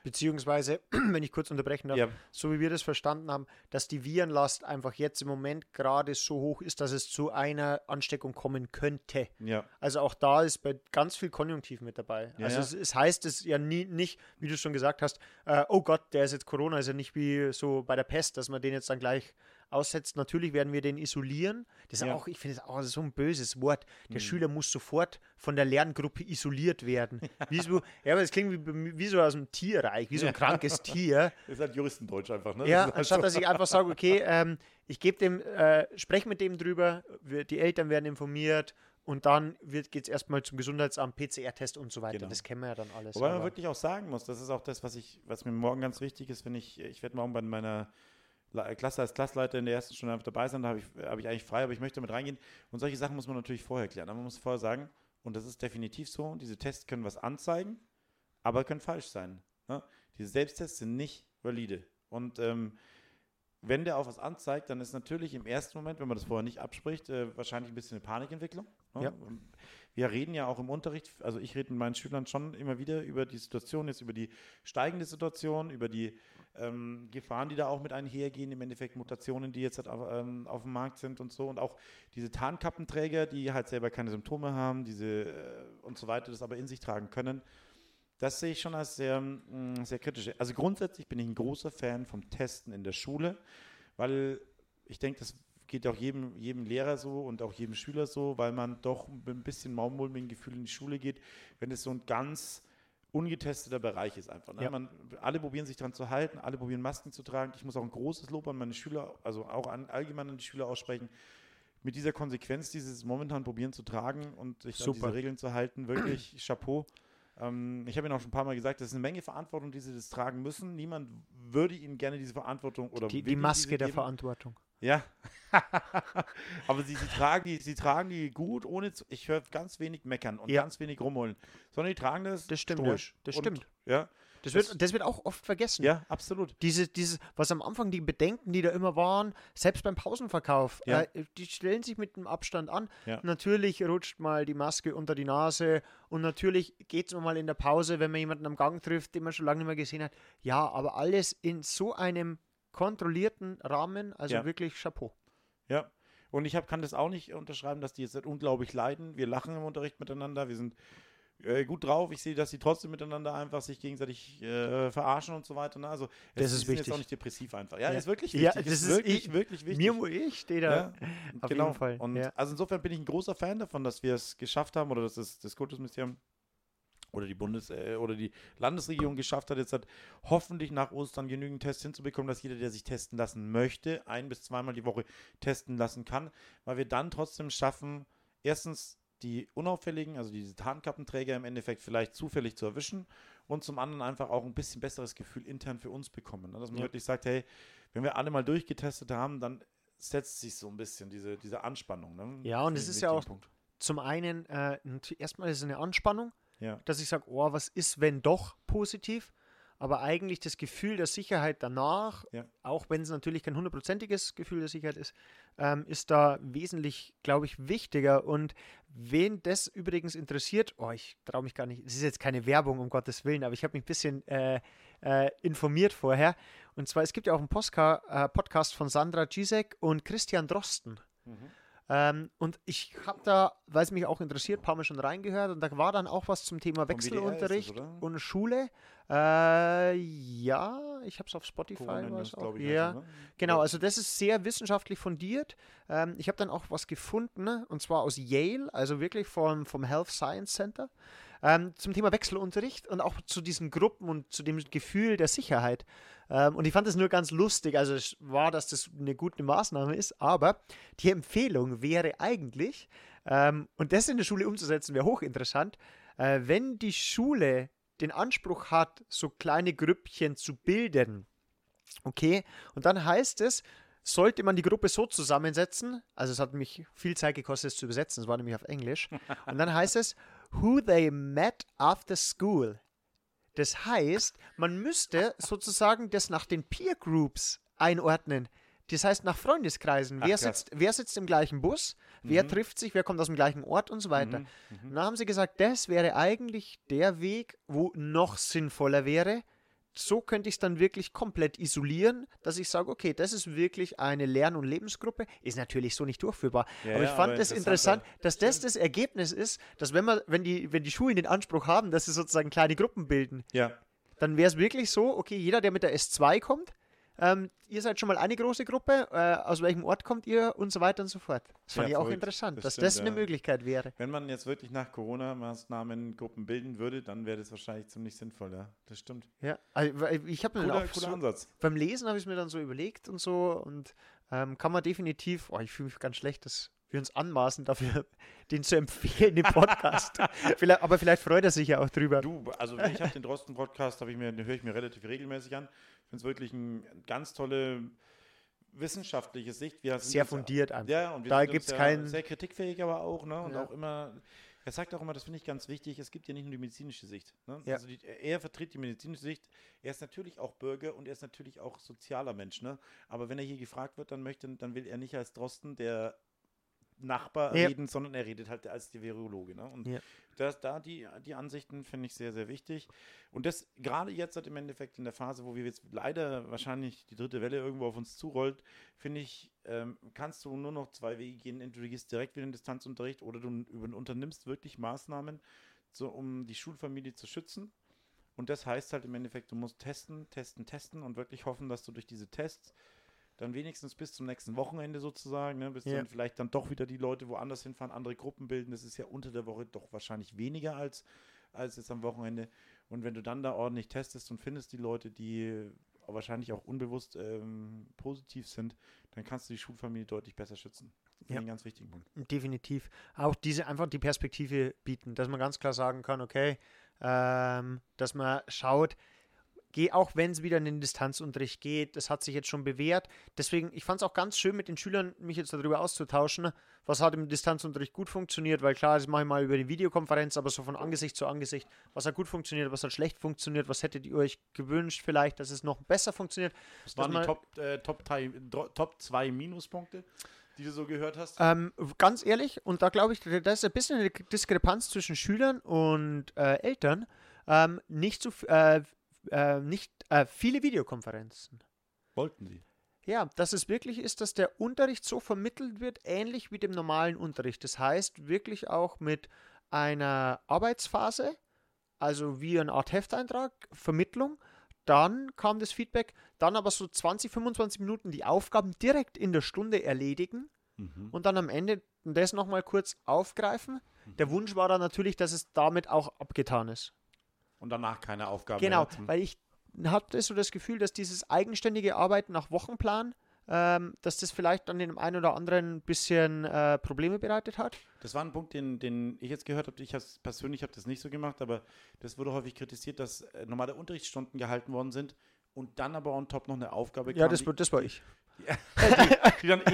Beziehungsweise, wenn ich kurz unterbrechen darf, Ja. so wie wir das verstanden haben, dass die Virenlast einfach jetzt im Moment gerade so hoch ist, dass es zu einer Ansteckung kommen könnte. Ja. Also auch da ist bei ganz viel Konjunktiv mit dabei. Ja, Also ja. es heißt es ja nicht, wie du schon gesagt hast, oh Gott, der ist jetzt Corona, ist ja nicht wie so bei der Pest, dass man den jetzt dann gleich aussetzt. Natürlich werden wir den isolieren. Das ist Ja. auch, ich finde es auch so ein böses Wort. Der Schüler muss sofort von der Lerngruppe isoliert werden. Wie so, ja, aber das klingt wie so aus dem Tierreich, wie so ein krankes Tier. Das ist halt Juristendeutsch einfach, ne? Ja, Das ist halt anstatt so. dass ich einfach sage, okay, ich gebe dem, spreche mit dem drüber, die Eltern werden informiert und dann geht es erstmal zum Gesundheitsamt, PCR-Test und so weiter. Genau. Das kennen wir ja dann alles. Wobei man aber- wirklich auch sagen muss, das ist auch das, was mir morgen ganz wichtig ist, wenn ich werde morgen bei meiner Klasse als Klassleiter in der ersten Stunde dabei sein, da habe ich eigentlich frei, aber ich möchte mit reingehen. Und solche Sachen muss man natürlich vorher klären. Aber man muss vorher sagen, und das ist definitiv so, diese Tests können was anzeigen, aber können falsch sein. Ne? Diese Selbsttests sind nicht valide. Und wenn der auch was anzeigt, dann ist natürlich im ersten Moment, wenn man das vorher nicht abspricht, wahrscheinlich ein bisschen eine Panikentwicklung. Ne? Ja. Wir reden ja auch im Unterricht, also ich rede mit meinen Schülern schon immer wieder über die Situation, jetzt über die steigende Situation, über die Gefahren, die da auch mit einhergehen, im Endeffekt Mutationen, die jetzt halt auf dem Markt sind und so und auch diese Tarnkappenträger, die halt selber keine Symptome haben, und so weiter, das aber in sich tragen können. Das sehe ich schon als sehr, sehr kritisch. Also grundsätzlich bin ich ein großer Fan vom Testen in der Schule, weil ich denke, das geht auch jedem Lehrer so und auch jedem Schüler so, weil man doch mit ein bisschen maumulmigen Gefühl in die Schule geht, wenn es so ein ganz ungetesteter Bereich ist einfach. Ne? Ja. Alle probieren sich daran zu halten, alle probieren Masken zu tragen. Ich muss auch ein großes Lob an meine Schüler, also auch allgemein an die Schüler aussprechen, mit dieser Konsequenz dieses momentan probieren zu tragen und sich an Super. diese Regeln zu halten, wirklich Chapeau. Ich habe Ihnen auch schon ein paar Mal gesagt, das ist eine Menge Verantwortung, die Sie das tragen müssen. Niemand würde Ihnen gerne diese Verantwortung oder Die will Ihnen Maske diese der geben. Verantwortung. Ja. Aber sie tragen die gut, ich höre ganz wenig meckern und Ja. ganz wenig rumholen, sondern die tragen das Das stimmt, stoisch. ja. Das Und, stimmt. Ja, Das wird auch oft vergessen. ja, absolut. Dieses, was am Anfang die Bedenken, die da immer waren, selbst beim Pausenverkauf, Ja. die stellen sich mit dem Abstand an. Ja. Natürlich rutscht mal die Maske unter die Nase und natürlich geht es mal in der Pause, wenn man jemanden am Gang trifft, den man schon lange nicht mehr gesehen hat. Ja, aber alles in so einem kontrollierten Rahmen, also Ja. wirklich Chapeau. Ja. Und ich kann das auch nicht unterschreiben, dass die jetzt nicht unglaublich leiden. Wir lachen im Unterricht miteinander, wir sind gut drauf. Ich sehe, dass sie trotzdem miteinander einfach sich gegenseitig verarschen und so weiter. Ne? Also Das ist sie sind wichtig. jetzt auch nicht depressiv einfach. Ja, Ja. ist wirklich Ja, wichtig. das ist wirklich, wirklich wichtig. Ich stehe da. Ja, auf genau. jeden Fall. Und Ja. also insofern bin ich ein großer Fan davon, dass wir es geschafft haben oder dass das Kultusministerium oder die Landesregierung geschafft hat, jetzt hoffentlich nach Ostern genügend Tests hinzubekommen, dass jeder, der sich testen lassen möchte, 1- bis 2-mal die Woche testen lassen kann, weil wir dann trotzdem schaffen, erstens die unauffälligen, also diese Tarnkappenträger im Endeffekt vielleicht zufällig zu erwischen und zum anderen einfach auch ein bisschen besseres Gefühl intern für uns bekommen. Ne? Dass man Ja. wirklich sagt, hey, wenn wir alle mal durchgetestet haben, dann setzt sich so ein bisschen diese Anspannung. Ne? Ja, und Finde es ich ist einen ja wichtigen auch Punkt. zum einen, erstmal ist es eine Anspannung, Ja. dass ich sage, oh, was ist, wenn doch positiv? Aber eigentlich das Gefühl der Sicherheit danach, Ja. auch wenn es natürlich kein 100%iges Gefühl der Sicherheit ist da wesentlich, glaube ich, wichtiger. Und wen das übrigens interessiert, ich traue mich gar nicht, es ist jetzt keine Werbung, um Gottes Willen, aber ich habe mich ein bisschen informiert vorher. Und zwar, es gibt ja auch einen Podcast von Sandra Gisek und Christian Drosten. Und ich habe da, weil es mich auch interessiert, ein paar Mal schon reingehört und da war dann auch was zum Thema Vom WDR ist Wechselunterricht das, oder? und Schule. Ja, ich habe es auf Spotify. Corona war's News, auch. glaube ich. Ja, heißt es, ne? genau, also das ist sehr wissenschaftlich fundiert. Ich habe dann auch was gefunden, ne, und zwar aus Yale, also wirklich vom Health Science Center, zum Thema Wechselunterricht und auch zu diesen Gruppen und zu dem Gefühl der Sicherheit. Und ich fand das nur ganz lustig, also es war, dass das eine gute Maßnahme ist, aber die Empfehlung wäre eigentlich, und das in der Schule umzusetzen, wäre hochinteressant, wenn die Schule den Anspruch hat, so kleine Grüppchen zu bilden, okay, und dann heißt es, sollte man die Gruppe so zusammensetzen, also es hat mich viel Zeit gekostet, es zu übersetzen, es war nämlich auf Englisch, und dann heißt es, who they met after school. Das heißt, man müsste sozusagen das nach den Peer Groups einordnen. Das heißt, nach Freundeskreisen. Ach, Wer sitzt im gleichen Bus? Wer trifft sich? Wer kommt aus dem gleichen Ort und so weiter? Und dann haben sie gesagt, das wäre eigentlich der Weg, wo noch sinnvoller wäre, so könnte ich es dann wirklich komplett isolieren, dass ich sage, okay, das ist wirklich eine Lern- und Lebensgruppe. Ist natürlich so nicht durchführbar. Ja, aber ich ja, fand aber das interessant, dass das Ergebnis ist, dass wenn die Schulen den Anspruch haben, dass sie sozusagen kleine Gruppen bilden, Ja. dann wäre es wirklich so, okay, jeder, der mit der S2 kommt, ihr seid schon mal eine große Gruppe, aus welchem Ort kommt ihr und so weiter und so fort. Das fand Ja, ich auch verrückt. interessant, Das dass stimmt, das eine ja. Möglichkeit wäre. Wenn man jetzt wirklich nach Corona-Maßnahmen Gruppen bilden würde, dann wäre das wahrscheinlich ziemlich sinnvoll, ja. Das stimmt. Ja, also, weil ich habe mir dann auch Cooler so, Ansatz. beim Lesen habe ich es mir dann so überlegt und so und kann man definitiv, ich fühle mich ganz schlecht, dass wir uns anmaßen dafür, den zu empfehlen, den Podcast. Aber vielleicht freut er sich ja auch drüber. Also ich habe den Drosten-Podcast, höre ich mir relativ regelmäßig an. Ich finde es wirklich eine ganz tolle wissenschaftliche Sicht. Sehr fundiert einfach. Ja, und wir Da sind gibt's uns keinen- sehr kritikfähig, aber auch, ne? Und Ja. auch immer, er sagt auch immer, das finde ich ganz wichtig, es gibt ja nicht nur die medizinische Sicht. Ne? Ja. Also er vertritt die medizinische Sicht, er ist natürlich auch Bürger und er ist natürlich auch sozialer Mensch, ne? Aber wenn er hier gefragt wird, dann will er nicht als Drosten der Nachbar Ja. reden, sondern er redet halt als der Virologe. Ne? Und Ja. die Ansichten finde ich sehr, sehr wichtig. Und das gerade jetzt halt im Endeffekt in der Phase, wo wir jetzt leider wahrscheinlich die dritte Welle irgendwo auf uns zurollt, finde ich, kannst du nur noch zwei Wege gehen. Entweder du gehst direkt wieder in den Distanzunterricht oder du unternimmst wirklich Maßnahmen, um die Schulfamilie zu schützen. Und das heißt halt im Endeffekt, du musst testen und wirklich hoffen, dass du durch diese Tests dann wenigstens bis zum nächsten Wochenende sozusagen, ne, bis Ja. dann vielleicht dann doch wieder die Leute woanders hinfahren, andere Gruppen bilden. Das ist ja unter der Woche doch wahrscheinlich weniger als jetzt am Wochenende. Und wenn du dann da ordentlich testest und findest die Leute, die wahrscheinlich auch unbewusst positiv sind, dann kannst du die Schulfamilie deutlich besser schützen. Das ist ein ganz wichtiger Punkt. Definitiv. Auch einfach die Perspektive bieten, dass man ganz klar sagen kann, okay, dass man schaut, auch wenn es wieder in den Distanzunterricht geht, das hat sich jetzt schon bewährt. Deswegen, ich fand es auch ganz schön, mit den Schülern mich jetzt darüber auszutauschen, was hat im Distanzunterricht gut funktioniert, weil klar, das mache ich mal über die Videokonferenz, aber so von Angesicht zu Angesicht, was hat gut funktioniert, was hat schlecht funktioniert, was hättet ihr euch gewünscht vielleicht, dass es noch besser funktioniert. Was waren die Top 2 Minuspunkte, die du so gehört hast? Ganz ehrlich, und da glaube ich, da ist ein bisschen eine Diskrepanz zwischen Schülern und Eltern, nicht viele Videokonferenzen. Wollten sie. Ja, dass es wirklich ist, dass der Unterricht so vermittelt wird, ähnlich wie dem normalen Unterricht. Das heißt, wirklich auch mit einer Arbeitsphase, also wie eine Art Hefteintrag, Vermittlung. Dann kam das Feedback, dann aber so 20, 25 Minuten die Aufgaben direkt in der Stunde erledigen und dann am Ende das nochmal kurz aufgreifen. Der Wunsch war dann natürlich, dass es damit auch abgetan ist. Und danach keine Aufgabe Genau, mehr. weil ich hatte so das Gefühl, dass dieses eigenständige Arbeiten nach Wochenplan, dass das vielleicht an dem einen oder anderen ein bisschen Probleme bereitet hat. Das war ein Punkt, den ich jetzt gehört habe. Ich persönlich habe das nicht so gemacht, aber das wurde häufig kritisiert, dass normale Unterrichtsstunden gehalten worden sind und dann aber on top noch eine Aufgabe Ja, kam, das war ich. die dann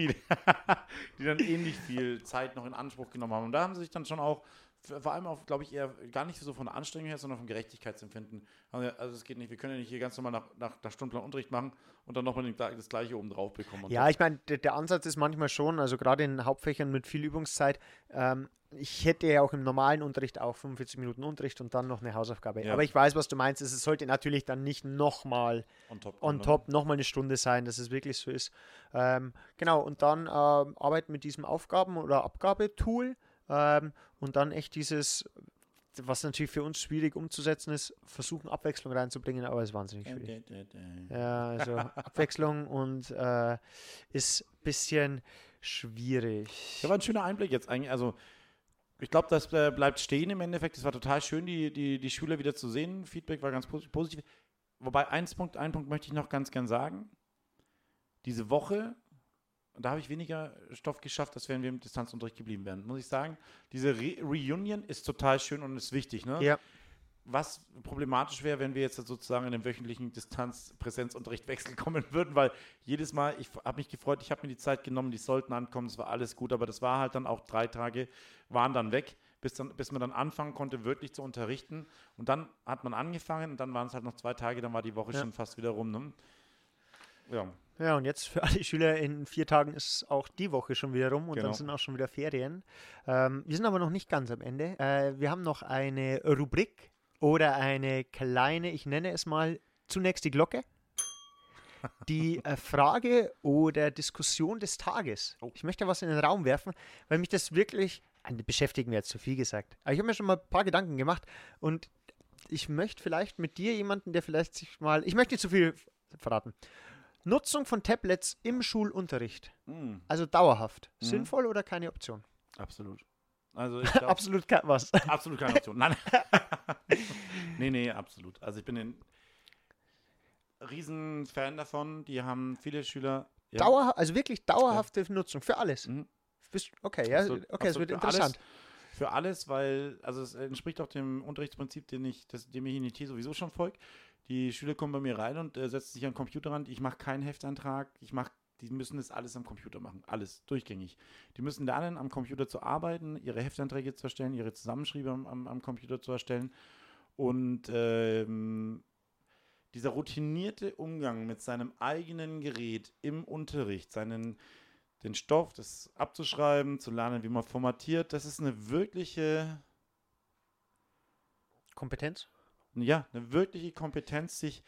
ähnlich viel Zeit noch in Anspruch genommen haben. Und da haben sie sich dann schon auch, vor allem auch, glaube ich, eher gar nicht so von der Anstrengung her, sondern vom Gerechtigkeitsempfinden. Also es geht nicht, wir können ja nicht hier ganz normal nach Stundenplan Unterricht machen und dann nochmal das Gleiche oben drauf bekommen. Und Ja, ich meine, der Ansatz ist manchmal schon, also gerade in Hauptfächern mit viel Übungszeit, ich hätte ja auch im normalen Unterricht auch 45 Minuten Unterricht und dann noch eine Hausaufgabe. Ja. Aber ich weiß, was du meinst. Es sollte natürlich dann nicht nochmal on top nochmal eine Stunde sein, dass es wirklich so ist. Genau, und dann arbeiten mit diesem Aufgaben- oder Abgabetool und dann echt dieses, was natürlich für uns schwierig umzusetzen ist, versuchen Abwechslung reinzubringen, aber es ist wahnsinnig schwierig. Ja, also Abwechslung und ist ein bisschen schwierig. Das war ein schöner Einblick jetzt eigentlich. Also ich glaube, das bleibt stehen im Endeffekt. Es war total schön, die Schüler wieder zu sehen. Feedback war ganz positiv. Wobei einen Punkt möchte ich noch ganz gern sagen. Diese Woche, da habe ich weniger Stoff geschafft, als wären wir im Distanzunterricht geblieben wären. Muss ich sagen, diese Reunion ist total schön und ist wichtig. Ne? Ja. Was problematisch wäre, wenn wir jetzt sozusagen in den wöchentlichen Distanz-Präsenzunterricht wechseln kommen würden, weil jedes Mal, ich habe mich gefreut, ich habe mir die Zeit genommen, die sollten ankommen, das war alles gut, aber das war halt dann auch 3 Tage, waren dann weg, bis man dann anfangen konnte, wirklich zu unterrichten. Und dann hat man angefangen und dann waren es halt noch 2 Tage, dann war die Woche schon fast wieder rum. Ne? Ja. Ja, und jetzt für alle Schüler in 4 Tagen ist auch die Woche schon wieder rum und Genau. dann sind auch schon wieder Ferien. Wir sind aber noch nicht ganz am Ende. Wir haben noch eine Rubrik oder eine kleine, ich nenne es mal, zunächst die Glocke. Die Frage oder Diskussion des Tages. Ich möchte was in den Raum werfen, weil mich das wirklich, beschäftigen wir jetzt zu viel gesagt, aber ich habe mir schon mal ein paar Gedanken gemacht und ich möchte vielleicht mit dir jemanden, der vielleicht sich mal, ich möchte nicht zu viel verraten. Nutzung von Tablets im Schulunterricht. Also dauerhaft. Sinnvoll oder keine Option? Absolut. Also ich glaub, Absolut was. absolut keine Option. Nein. Nee, absolut. Also ich bin ein Riesenfan davon. Die haben viele Schüler. Ja. Also wirklich dauerhafte Nutzung für alles. Okay, ja, Absolut, okay, es wird für interessant. Für alles, weil, also es entspricht auch dem Unterrichtsprinzip, dem ich in IT sowieso schon folge. Die Schüler kommen bei mir rein und setzen sich an den Computer ran. Ich mache keinen Heftantrag. Die müssen das alles am Computer machen. Alles, durchgängig. Die müssen lernen, am Computer zu arbeiten, ihre Heftanträge zu erstellen, ihre Zusammenschriebe am Computer zu erstellen. Und dieser routinierte Umgang mit seinem eigenen Gerät im Unterricht, den Stoff, das abzuschreiben, zu lernen, wie man formatiert, das ist eine wirkliche Kompetenz? Ja, eine wirkliche Kompetenz, sich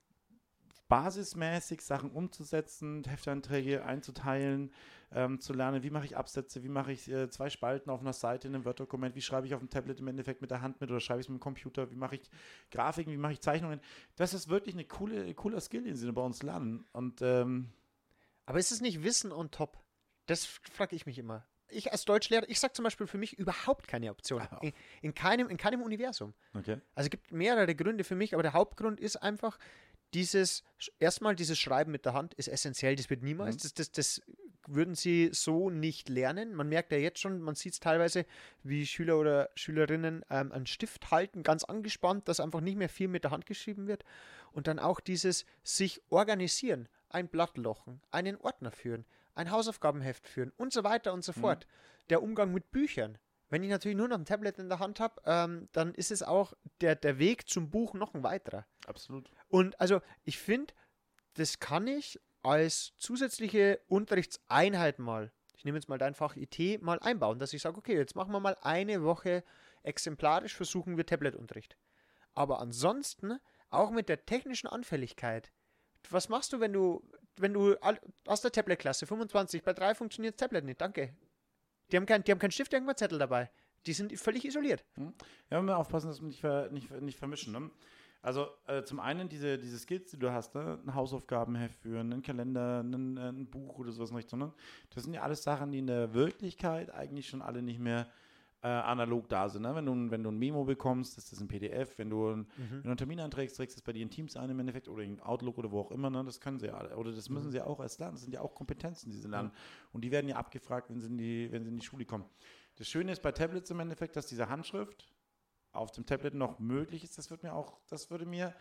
basismäßig Sachen umzusetzen, Heftanträge einzuteilen, zu lernen, wie mache ich Absätze, wie mache ich 2 Spalten auf einer Seite in einem Word-Dokument, wie schreibe ich auf dem Tablet im Endeffekt mit der Hand mit oder schreibe ich es mit dem Computer, wie mache ich Grafiken, wie mache ich Zeichnungen. Das ist wirklich eine cooler Skill, den sie bei uns lernen. Und Aber ist es nicht Wissen on top? Das frage ich mich immer. Ich als Deutschlehrer, ich sage zum Beispiel für mich überhaupt keine Option. In keinem Universum. okay. Also es gibt mehrere Gründe für mich, aber der Hauptgrund ist einfach erstmal dieses Schreiben mit der Hand ist essentiell, das wird niemals, das würden sie so nicht lernen. Man merkt ja jetzt schon, man sieht es teilweise, wie Schüler oder Schülerinnen einen Stift halten, ganz angespannt, dass einfach nicht mehr viel mit der Hand geschrieben wird. Und dann auch dieses sich organisieren, ein Blatt lochen, einen Ordner führen, ein Hausaufgabenheft führen und so weiter und so fort. Der Umgang mit Büchern. Wenn ich natürlich nur noch ein Tablet in der Hand habe, dann ist es auch der Weg zum Buch noch ein weiterer. Absolut. Und also ich finde, das kann ich als zusätzliche Unterrichtseinheit mal, ich nehme jetzt mal dein Fach IT, mal einbauen, dass ich sage, okay, jetzt machen wir mal eine Woche exemplarisch, versuchen wir Tabletunterricht. Aber ansonsten, auch mit der technischen Anfälligkeit, was machst du, wenn du aus der Tablet-Klasse 25, bei 3 funktioniert das Tablet nicht, danke. Die haben keinen Stift, irgendwann Zettel dabei. Die sind völlig isoliert. Ja, wir müssen aufpassen, dass wir nicht vermischen. Ne? Also zum einen diese Skills, die du hast, ne? Ein Hausaufgabenheft führen, einen Kalender, ein Buch oder sowas in Richtung. Ne? Das sind ja alles Sachen, die in der Wirklichkeit eigentlich schon alle nicht mehr analog da sind. Ne? Wenn du ein Memo bekommst, ist das ein PDF. Wenn du einen Termin einträgst, trägst du es bei dir in Teams ein im Endeffekt oder in Outlook oder wo auch immer. Ne? Das können sie ja alle. Oder das müssen sie ja auch erst lernen. Das sind ja auch Kompetenzen, die sie lernen. Und die werden ja abgefragt, wenn sie in die Schule kommen. Das Schöne ist bei Tablets im Endeffekt, dass diese Handschrift auf dem Tablet noch möglich ist. Das würde mir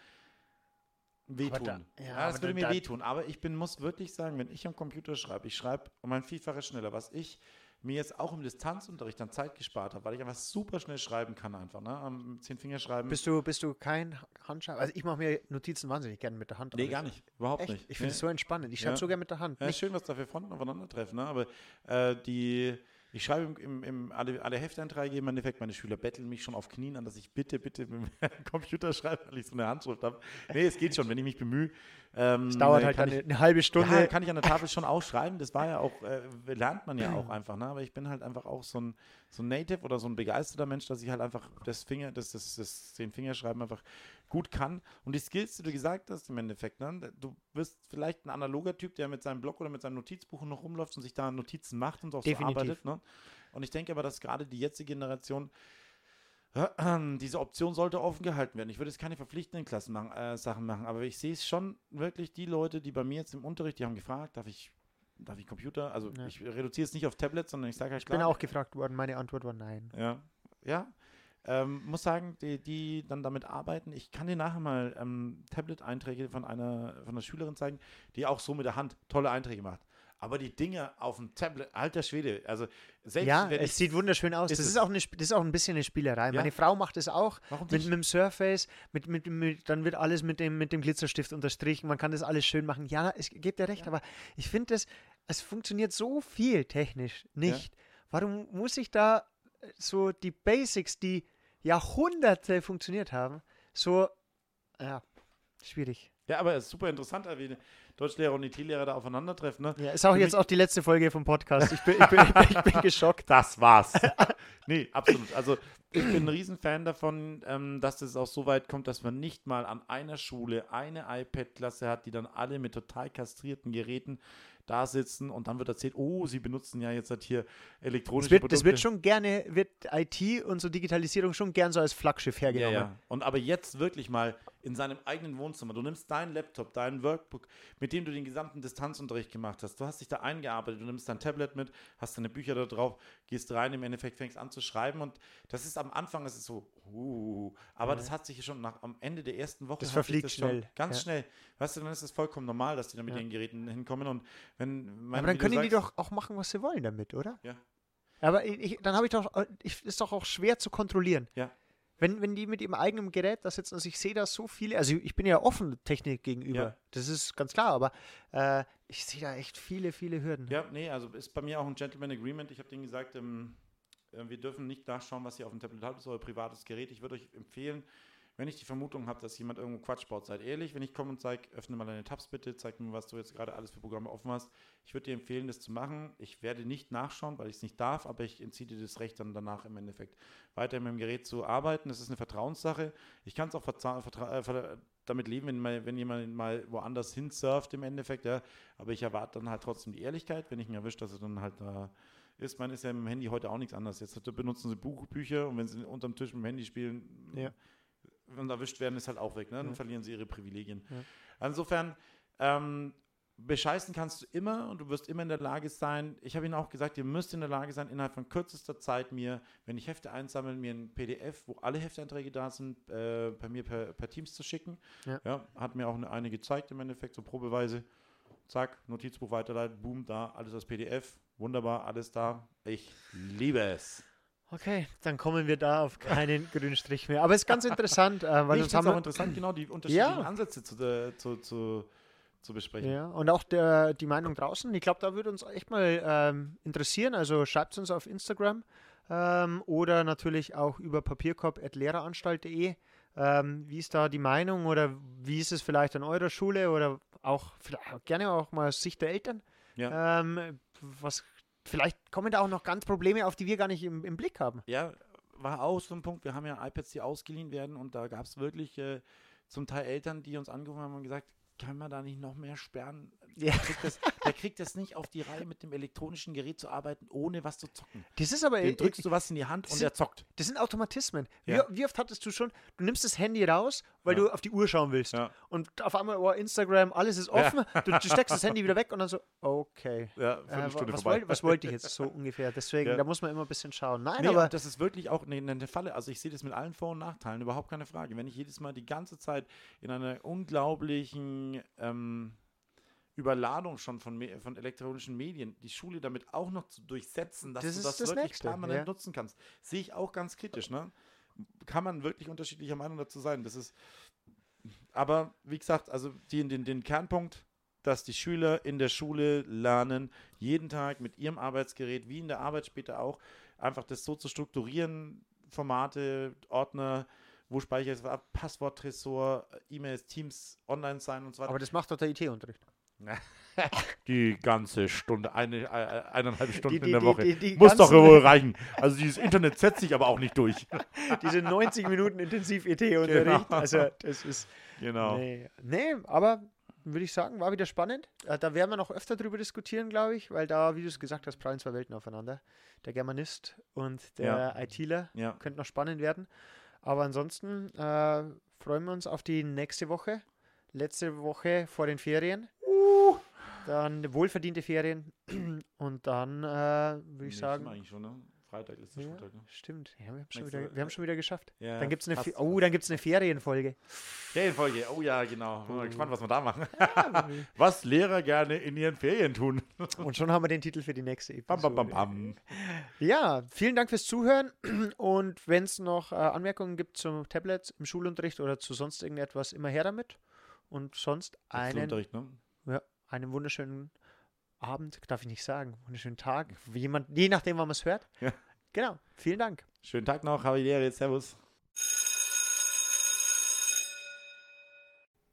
wehtun. Das würde mir wehtun. Aber muss wirklich sagen, wenn ich am Computer schreibe, ich schreibe um ein Vielfaches schneller, was ich mir jetzt auch im Distanzunterricht dann Zeit gespart habe, weil ich einfach super schnell schreiben kann einfach, ne? Am 10-Finger-Schreiben. Bist du kein Handschreiber? Also ich mache mir Notizen wahnsinnig gerne mit der Hand. Nee, gar nicht. Überhaupt nicht. Ich finde es so entspannend. Ich schreibe sogar mit der Hand. Ja, ist schön, was da für Fronten aufeinandertreffen, ne? Aber ich schreibe alle Heftanträge im Endeffekt, meine Schüler betteln mich schon auf Knien an, dass ich bitte mit dem Computer schreibe, weil ich so eine Handschrift habe. Nee, es geht schon, wenn ich mich bemühe. Es dauert halt eine halbe Stunde. Ja, kann ich an der Tafel schon ausschreiben. Das war ja auch, lernt man ja auch einfach, ne? Aber ich bin halt einfach auch so ein Native oder so ein begeisterter Mensch, dass ich halt einfach das 10-Fingerschreiben einfach gut kann. Und die Skills, die du gesagt hast im Endeffekt, ne? Du bist vielleicht ein analoger Typ, der mit seinem Blog oder mit seinem Notizbuch noch rumläuft und sich da Notizen macht und auch so arbeitet. Ne? Und ich denke aber, dass gerade die jetzige Generation diese Option sollte offen gehalten werden. Ich würde jetzt keine verpflichtenden Sachen machen, aber ich sehe es schon wirklich, die Leute, die bei mir jetzt im Unterricht, die haben gefragt, darf ich Computer, also ich reduziere es nicht auf Tablets, sondern ich sage halt klar. Ich bin auch gefragt worden, meine Antwort war nein. Ja. Muss sagen, die dann damit arbeiten, ich kann dir nachher mal Tablet-Einträge von einer Schülerin zeigen, die auch so mit der Hand tolle Einträge macht. Aber die Dinge auf dem Tablet, alter Schwede, also selbst wenn es sieht wunderschön aus. Das ist auch ein bisschen eine Spielerei. Ja. Meine Frau macht es auch mit dem Surface, dann wird alles mit dem Glitzerstift unterstrichen, man kann das alles schön machen. Ja, es gibt ja recht, aber ich finde, es funktioniert so viel technisch nicht. Ja. Warum muss ich da so die Basics, die Jahrhunderte funktioniert haben, schwierig. Ja, aber es ist super interessant, wie Deutschlehrer und IT-Lehrer da aufeinandertreffen. Ne? Ja, ist auch jetzt auch die letzte Folge vom Podcast. Ich bin geschockt. Das war's. Nee, absolut. Also ich bin ein Riesenfan davon, dass es auch so weit kommt, dass man nicht mal an einer Schule eine iPad-Klasse hat, die dann alle mit total kastrierten Geräten da sitzen und dann wird erzählt, oh, sie benutzen ja jetzt halt hier elektronische Produkte. Das wird schon gerne, wird IT und so Digitalisierung schon gern so als Flaggschiff hergenommen. Ja. Und aber jetzt wirklich mal in seinem eigenen Wohnzimmer. Du nimmst deinen Laptop, dein Workbook, mit dem du den gesamten Distanzunterricht gemacht hast. Du hast dich da eingearbeitet, du nimmst dein Tablet mit, hast deine Bücher da drauf, gehst rein, im Endeffekt fängst an zu schreiben und das ist am Anfang, ist es so, aber das hat sich schon am Ende der ersten Woche Das verfliegt schnell. Ganz schnell. Weißt du, dann ist es vollkommen normal, dass die dann mit den Geräten hinkommen und aber dann können die doch auch machen, was sie wollen damit, oder? Ja. Aber dann ist doch auch schwer zu kontrollieren. Ja. Wenn die mit ihrem eigenen Gerät da sitzen, also ich sehe da so viele, also ich bin ja offen Technik gegenüber, Ja. das ist ganz klar, aber ich sehe da echt viele Hürden. Ja, nee, also ist bei mir auch ein Gentleman Agreement. Ich habe denen gesagt, wir dürfen nicht nachschauen, was ihr auf dem Tablet habt, das ist euer privates Gerät. Ich würde euch empfehlen, wenn ich die Vermutung habe, dass jemand irgendwo Quatsch baut, seid ehrlich. Wenn ich komme und sage, öffne mal deine Tabs bitte, zeig mir, was du jetzt gerade alles für Programme offen hast. Ich würde dir empfehlen, das zu machen. Ich werde nicht nachschauen, weil ich es nicht darf, aber ich entziehe dir das Recht dann danach im Endeffekt weiter mit dem Gerät zu arbeiten. Das ist eine Vertrauenssache. Ich kann es auch damit leben, wenn jemand mal woanders hinsurft im Endeffekt, ja. Aber ich erwarte dann halt trotzdem die Ehrlichkeit, wenn ich ihn erwische, dass er dann halt da ist. Man ist ja im Handy heute auch nichts anderes. Jetzt benutzen sie Bücher und wenn sie unterm Tisch mit dem Handy spielen, und erwischt werden, ist halt auch weg. Ne? Dann verlieren sie ihre Privilegien. Ja. Insofern, bescheißen kannst du immer und du wirst immer in der Lage sein. Ich habe Ihnen auch gesagt, ihr müsst in der Lage sein, innerhalb von kürzester Zeit wenn ich Hefte einsammle, mir ein PDF, wo alle Hefteeinträge da sind, bei mir per Teams zu schicken. Ja, hat mir auch eine gezeigt im Endeffekt, so probeweise. Zack, Notizbuch weiterleiten, boom, da, alles als PDF. Wunderbar, alles da. Ich liebe es. Okay, dann kommen wir da auf keinen grünen Strich mehr. Aber es ist ganz interessant, weil uns haben auch interessant, genau die unterschiedlichen Ansätze zu besprechen. Ja, und auch die Meinung draußen. Ich glaube, da würde uns echt mal interessieren. Also schreibt es uns auf Instagram oder natürlich auch über papierkorb@lehreranstalt.de. Wie ist da die Meinung oder wie ist es vielleicht an eurer Schule oder auch gerne auch mal aus Sicht der Eltern? Ja. Vielleicht kommen da auch noch ganz Probleme auf, die wir gar nicht im Blick haben. Ja, war auch so ein Punkt. Wir haben ja iPads, die ausgeliehen werden und da gab es wirklich zum Teil Eltern, die uns angerufen haben und gesagt, kann man da nicht noch mehr sperren? Ja. Der kriegt das nicht auf die Reihe, mit dem elektronischen Gerät zu arbeiten, ohne was zu zocken. Das ist aber... Dem drückst du was in die Hand und der zockt. Das sind Automatismen. Ja. Wie oft hattest du schon, du nimmst das Handy raus, weil du auf die Uhr schauen willst. Ja. Und auf einmal, Instagram, alles ist offen, du steckst das Handy wieder weg und dann so, okay. Ja, Viertelstunde vorbei. Was wollte ich jetzt so ungefähr? Deswegen, da muss man immer ein bisschen schauen. Nein, nee, aber... Das ist wirklich auch eine Falle. Also ich sehe das mit allen Vor- und Nachteilen, überhaupt keine Frage. Wenn ich jedes Mal die ganze Zeit in einer unglaublichen Überladung schon von elektronischen Medien, die Schule damit auch noch zu durchsetzen, dass du das wirklich permanent nutzen kannst, sehe ich auch ganz kritisch. Ne? Kann man wirklich unterschiedlicher Meinung dazu sein. Das ist, aber wie gesagt, also den Kernpunkt, dass die Schüler in der Schule lernen, jeden Tag mit ihrem Arbeitsgerät, wie in der Arbeit später auch, einfach das so zu strukturieren, Formate, Ordner, wo speichere ich es ab, Passworttresor, E-Mails, Teams, online sein und so weiter. Aber das macht doch der IT-Unterricht. Die ganze Stunde, eineinhalb Stunden in der die Woche. Muss doch wohl reichen. Also dieses Internet setzt sich aber auch nicht durch. Diese 90 Minuten intensiv IT-Unterricht. Genau. Also das ist... Genau. Nee, aber würde ich sagen, war wieder spannend. Da werden wir noch öfter drüber diskutieren, glaube ich, weil da, wie du es gesagt hast, prallen zwei Welten aufeinander. Der Germanist und der ITler könnte noch spannend werden. Aber ansonsten freuen wir uns auf die nächste Woche. Letzte Woche vor den Ferien. Dann wohlverdiente Ferien. Und dann würde ich sagen... eigentlich schon, ne? Freitag ist der Schultag, ne? Stimmt. Ja, wir haben schon wieder geschafft. Ja, dann gibt es eine Ferienfolge. Ferienfolge, oh ja, genau. Bin mal gespannt, was wir da machen. Was Lehrer gerne in ihren Ferien tun. Und schon haben wir den Titel für die nächste Episode. Bam, bam, bam, bam. Ja, vielen Dank fürs Zuhören. Und wenn es noch Anmerkungen gibt zum Tablet im Schulunterricht oder zu sonst irgendetwas, immer her damit. Und sonst einen wunderschönen Abend, darf ich nicht sagen, wunderschönen Tag, je nachdem, wann man es hört. Ja. Genau, vielen Dank. Schönen Tag noch, habe ich Servus.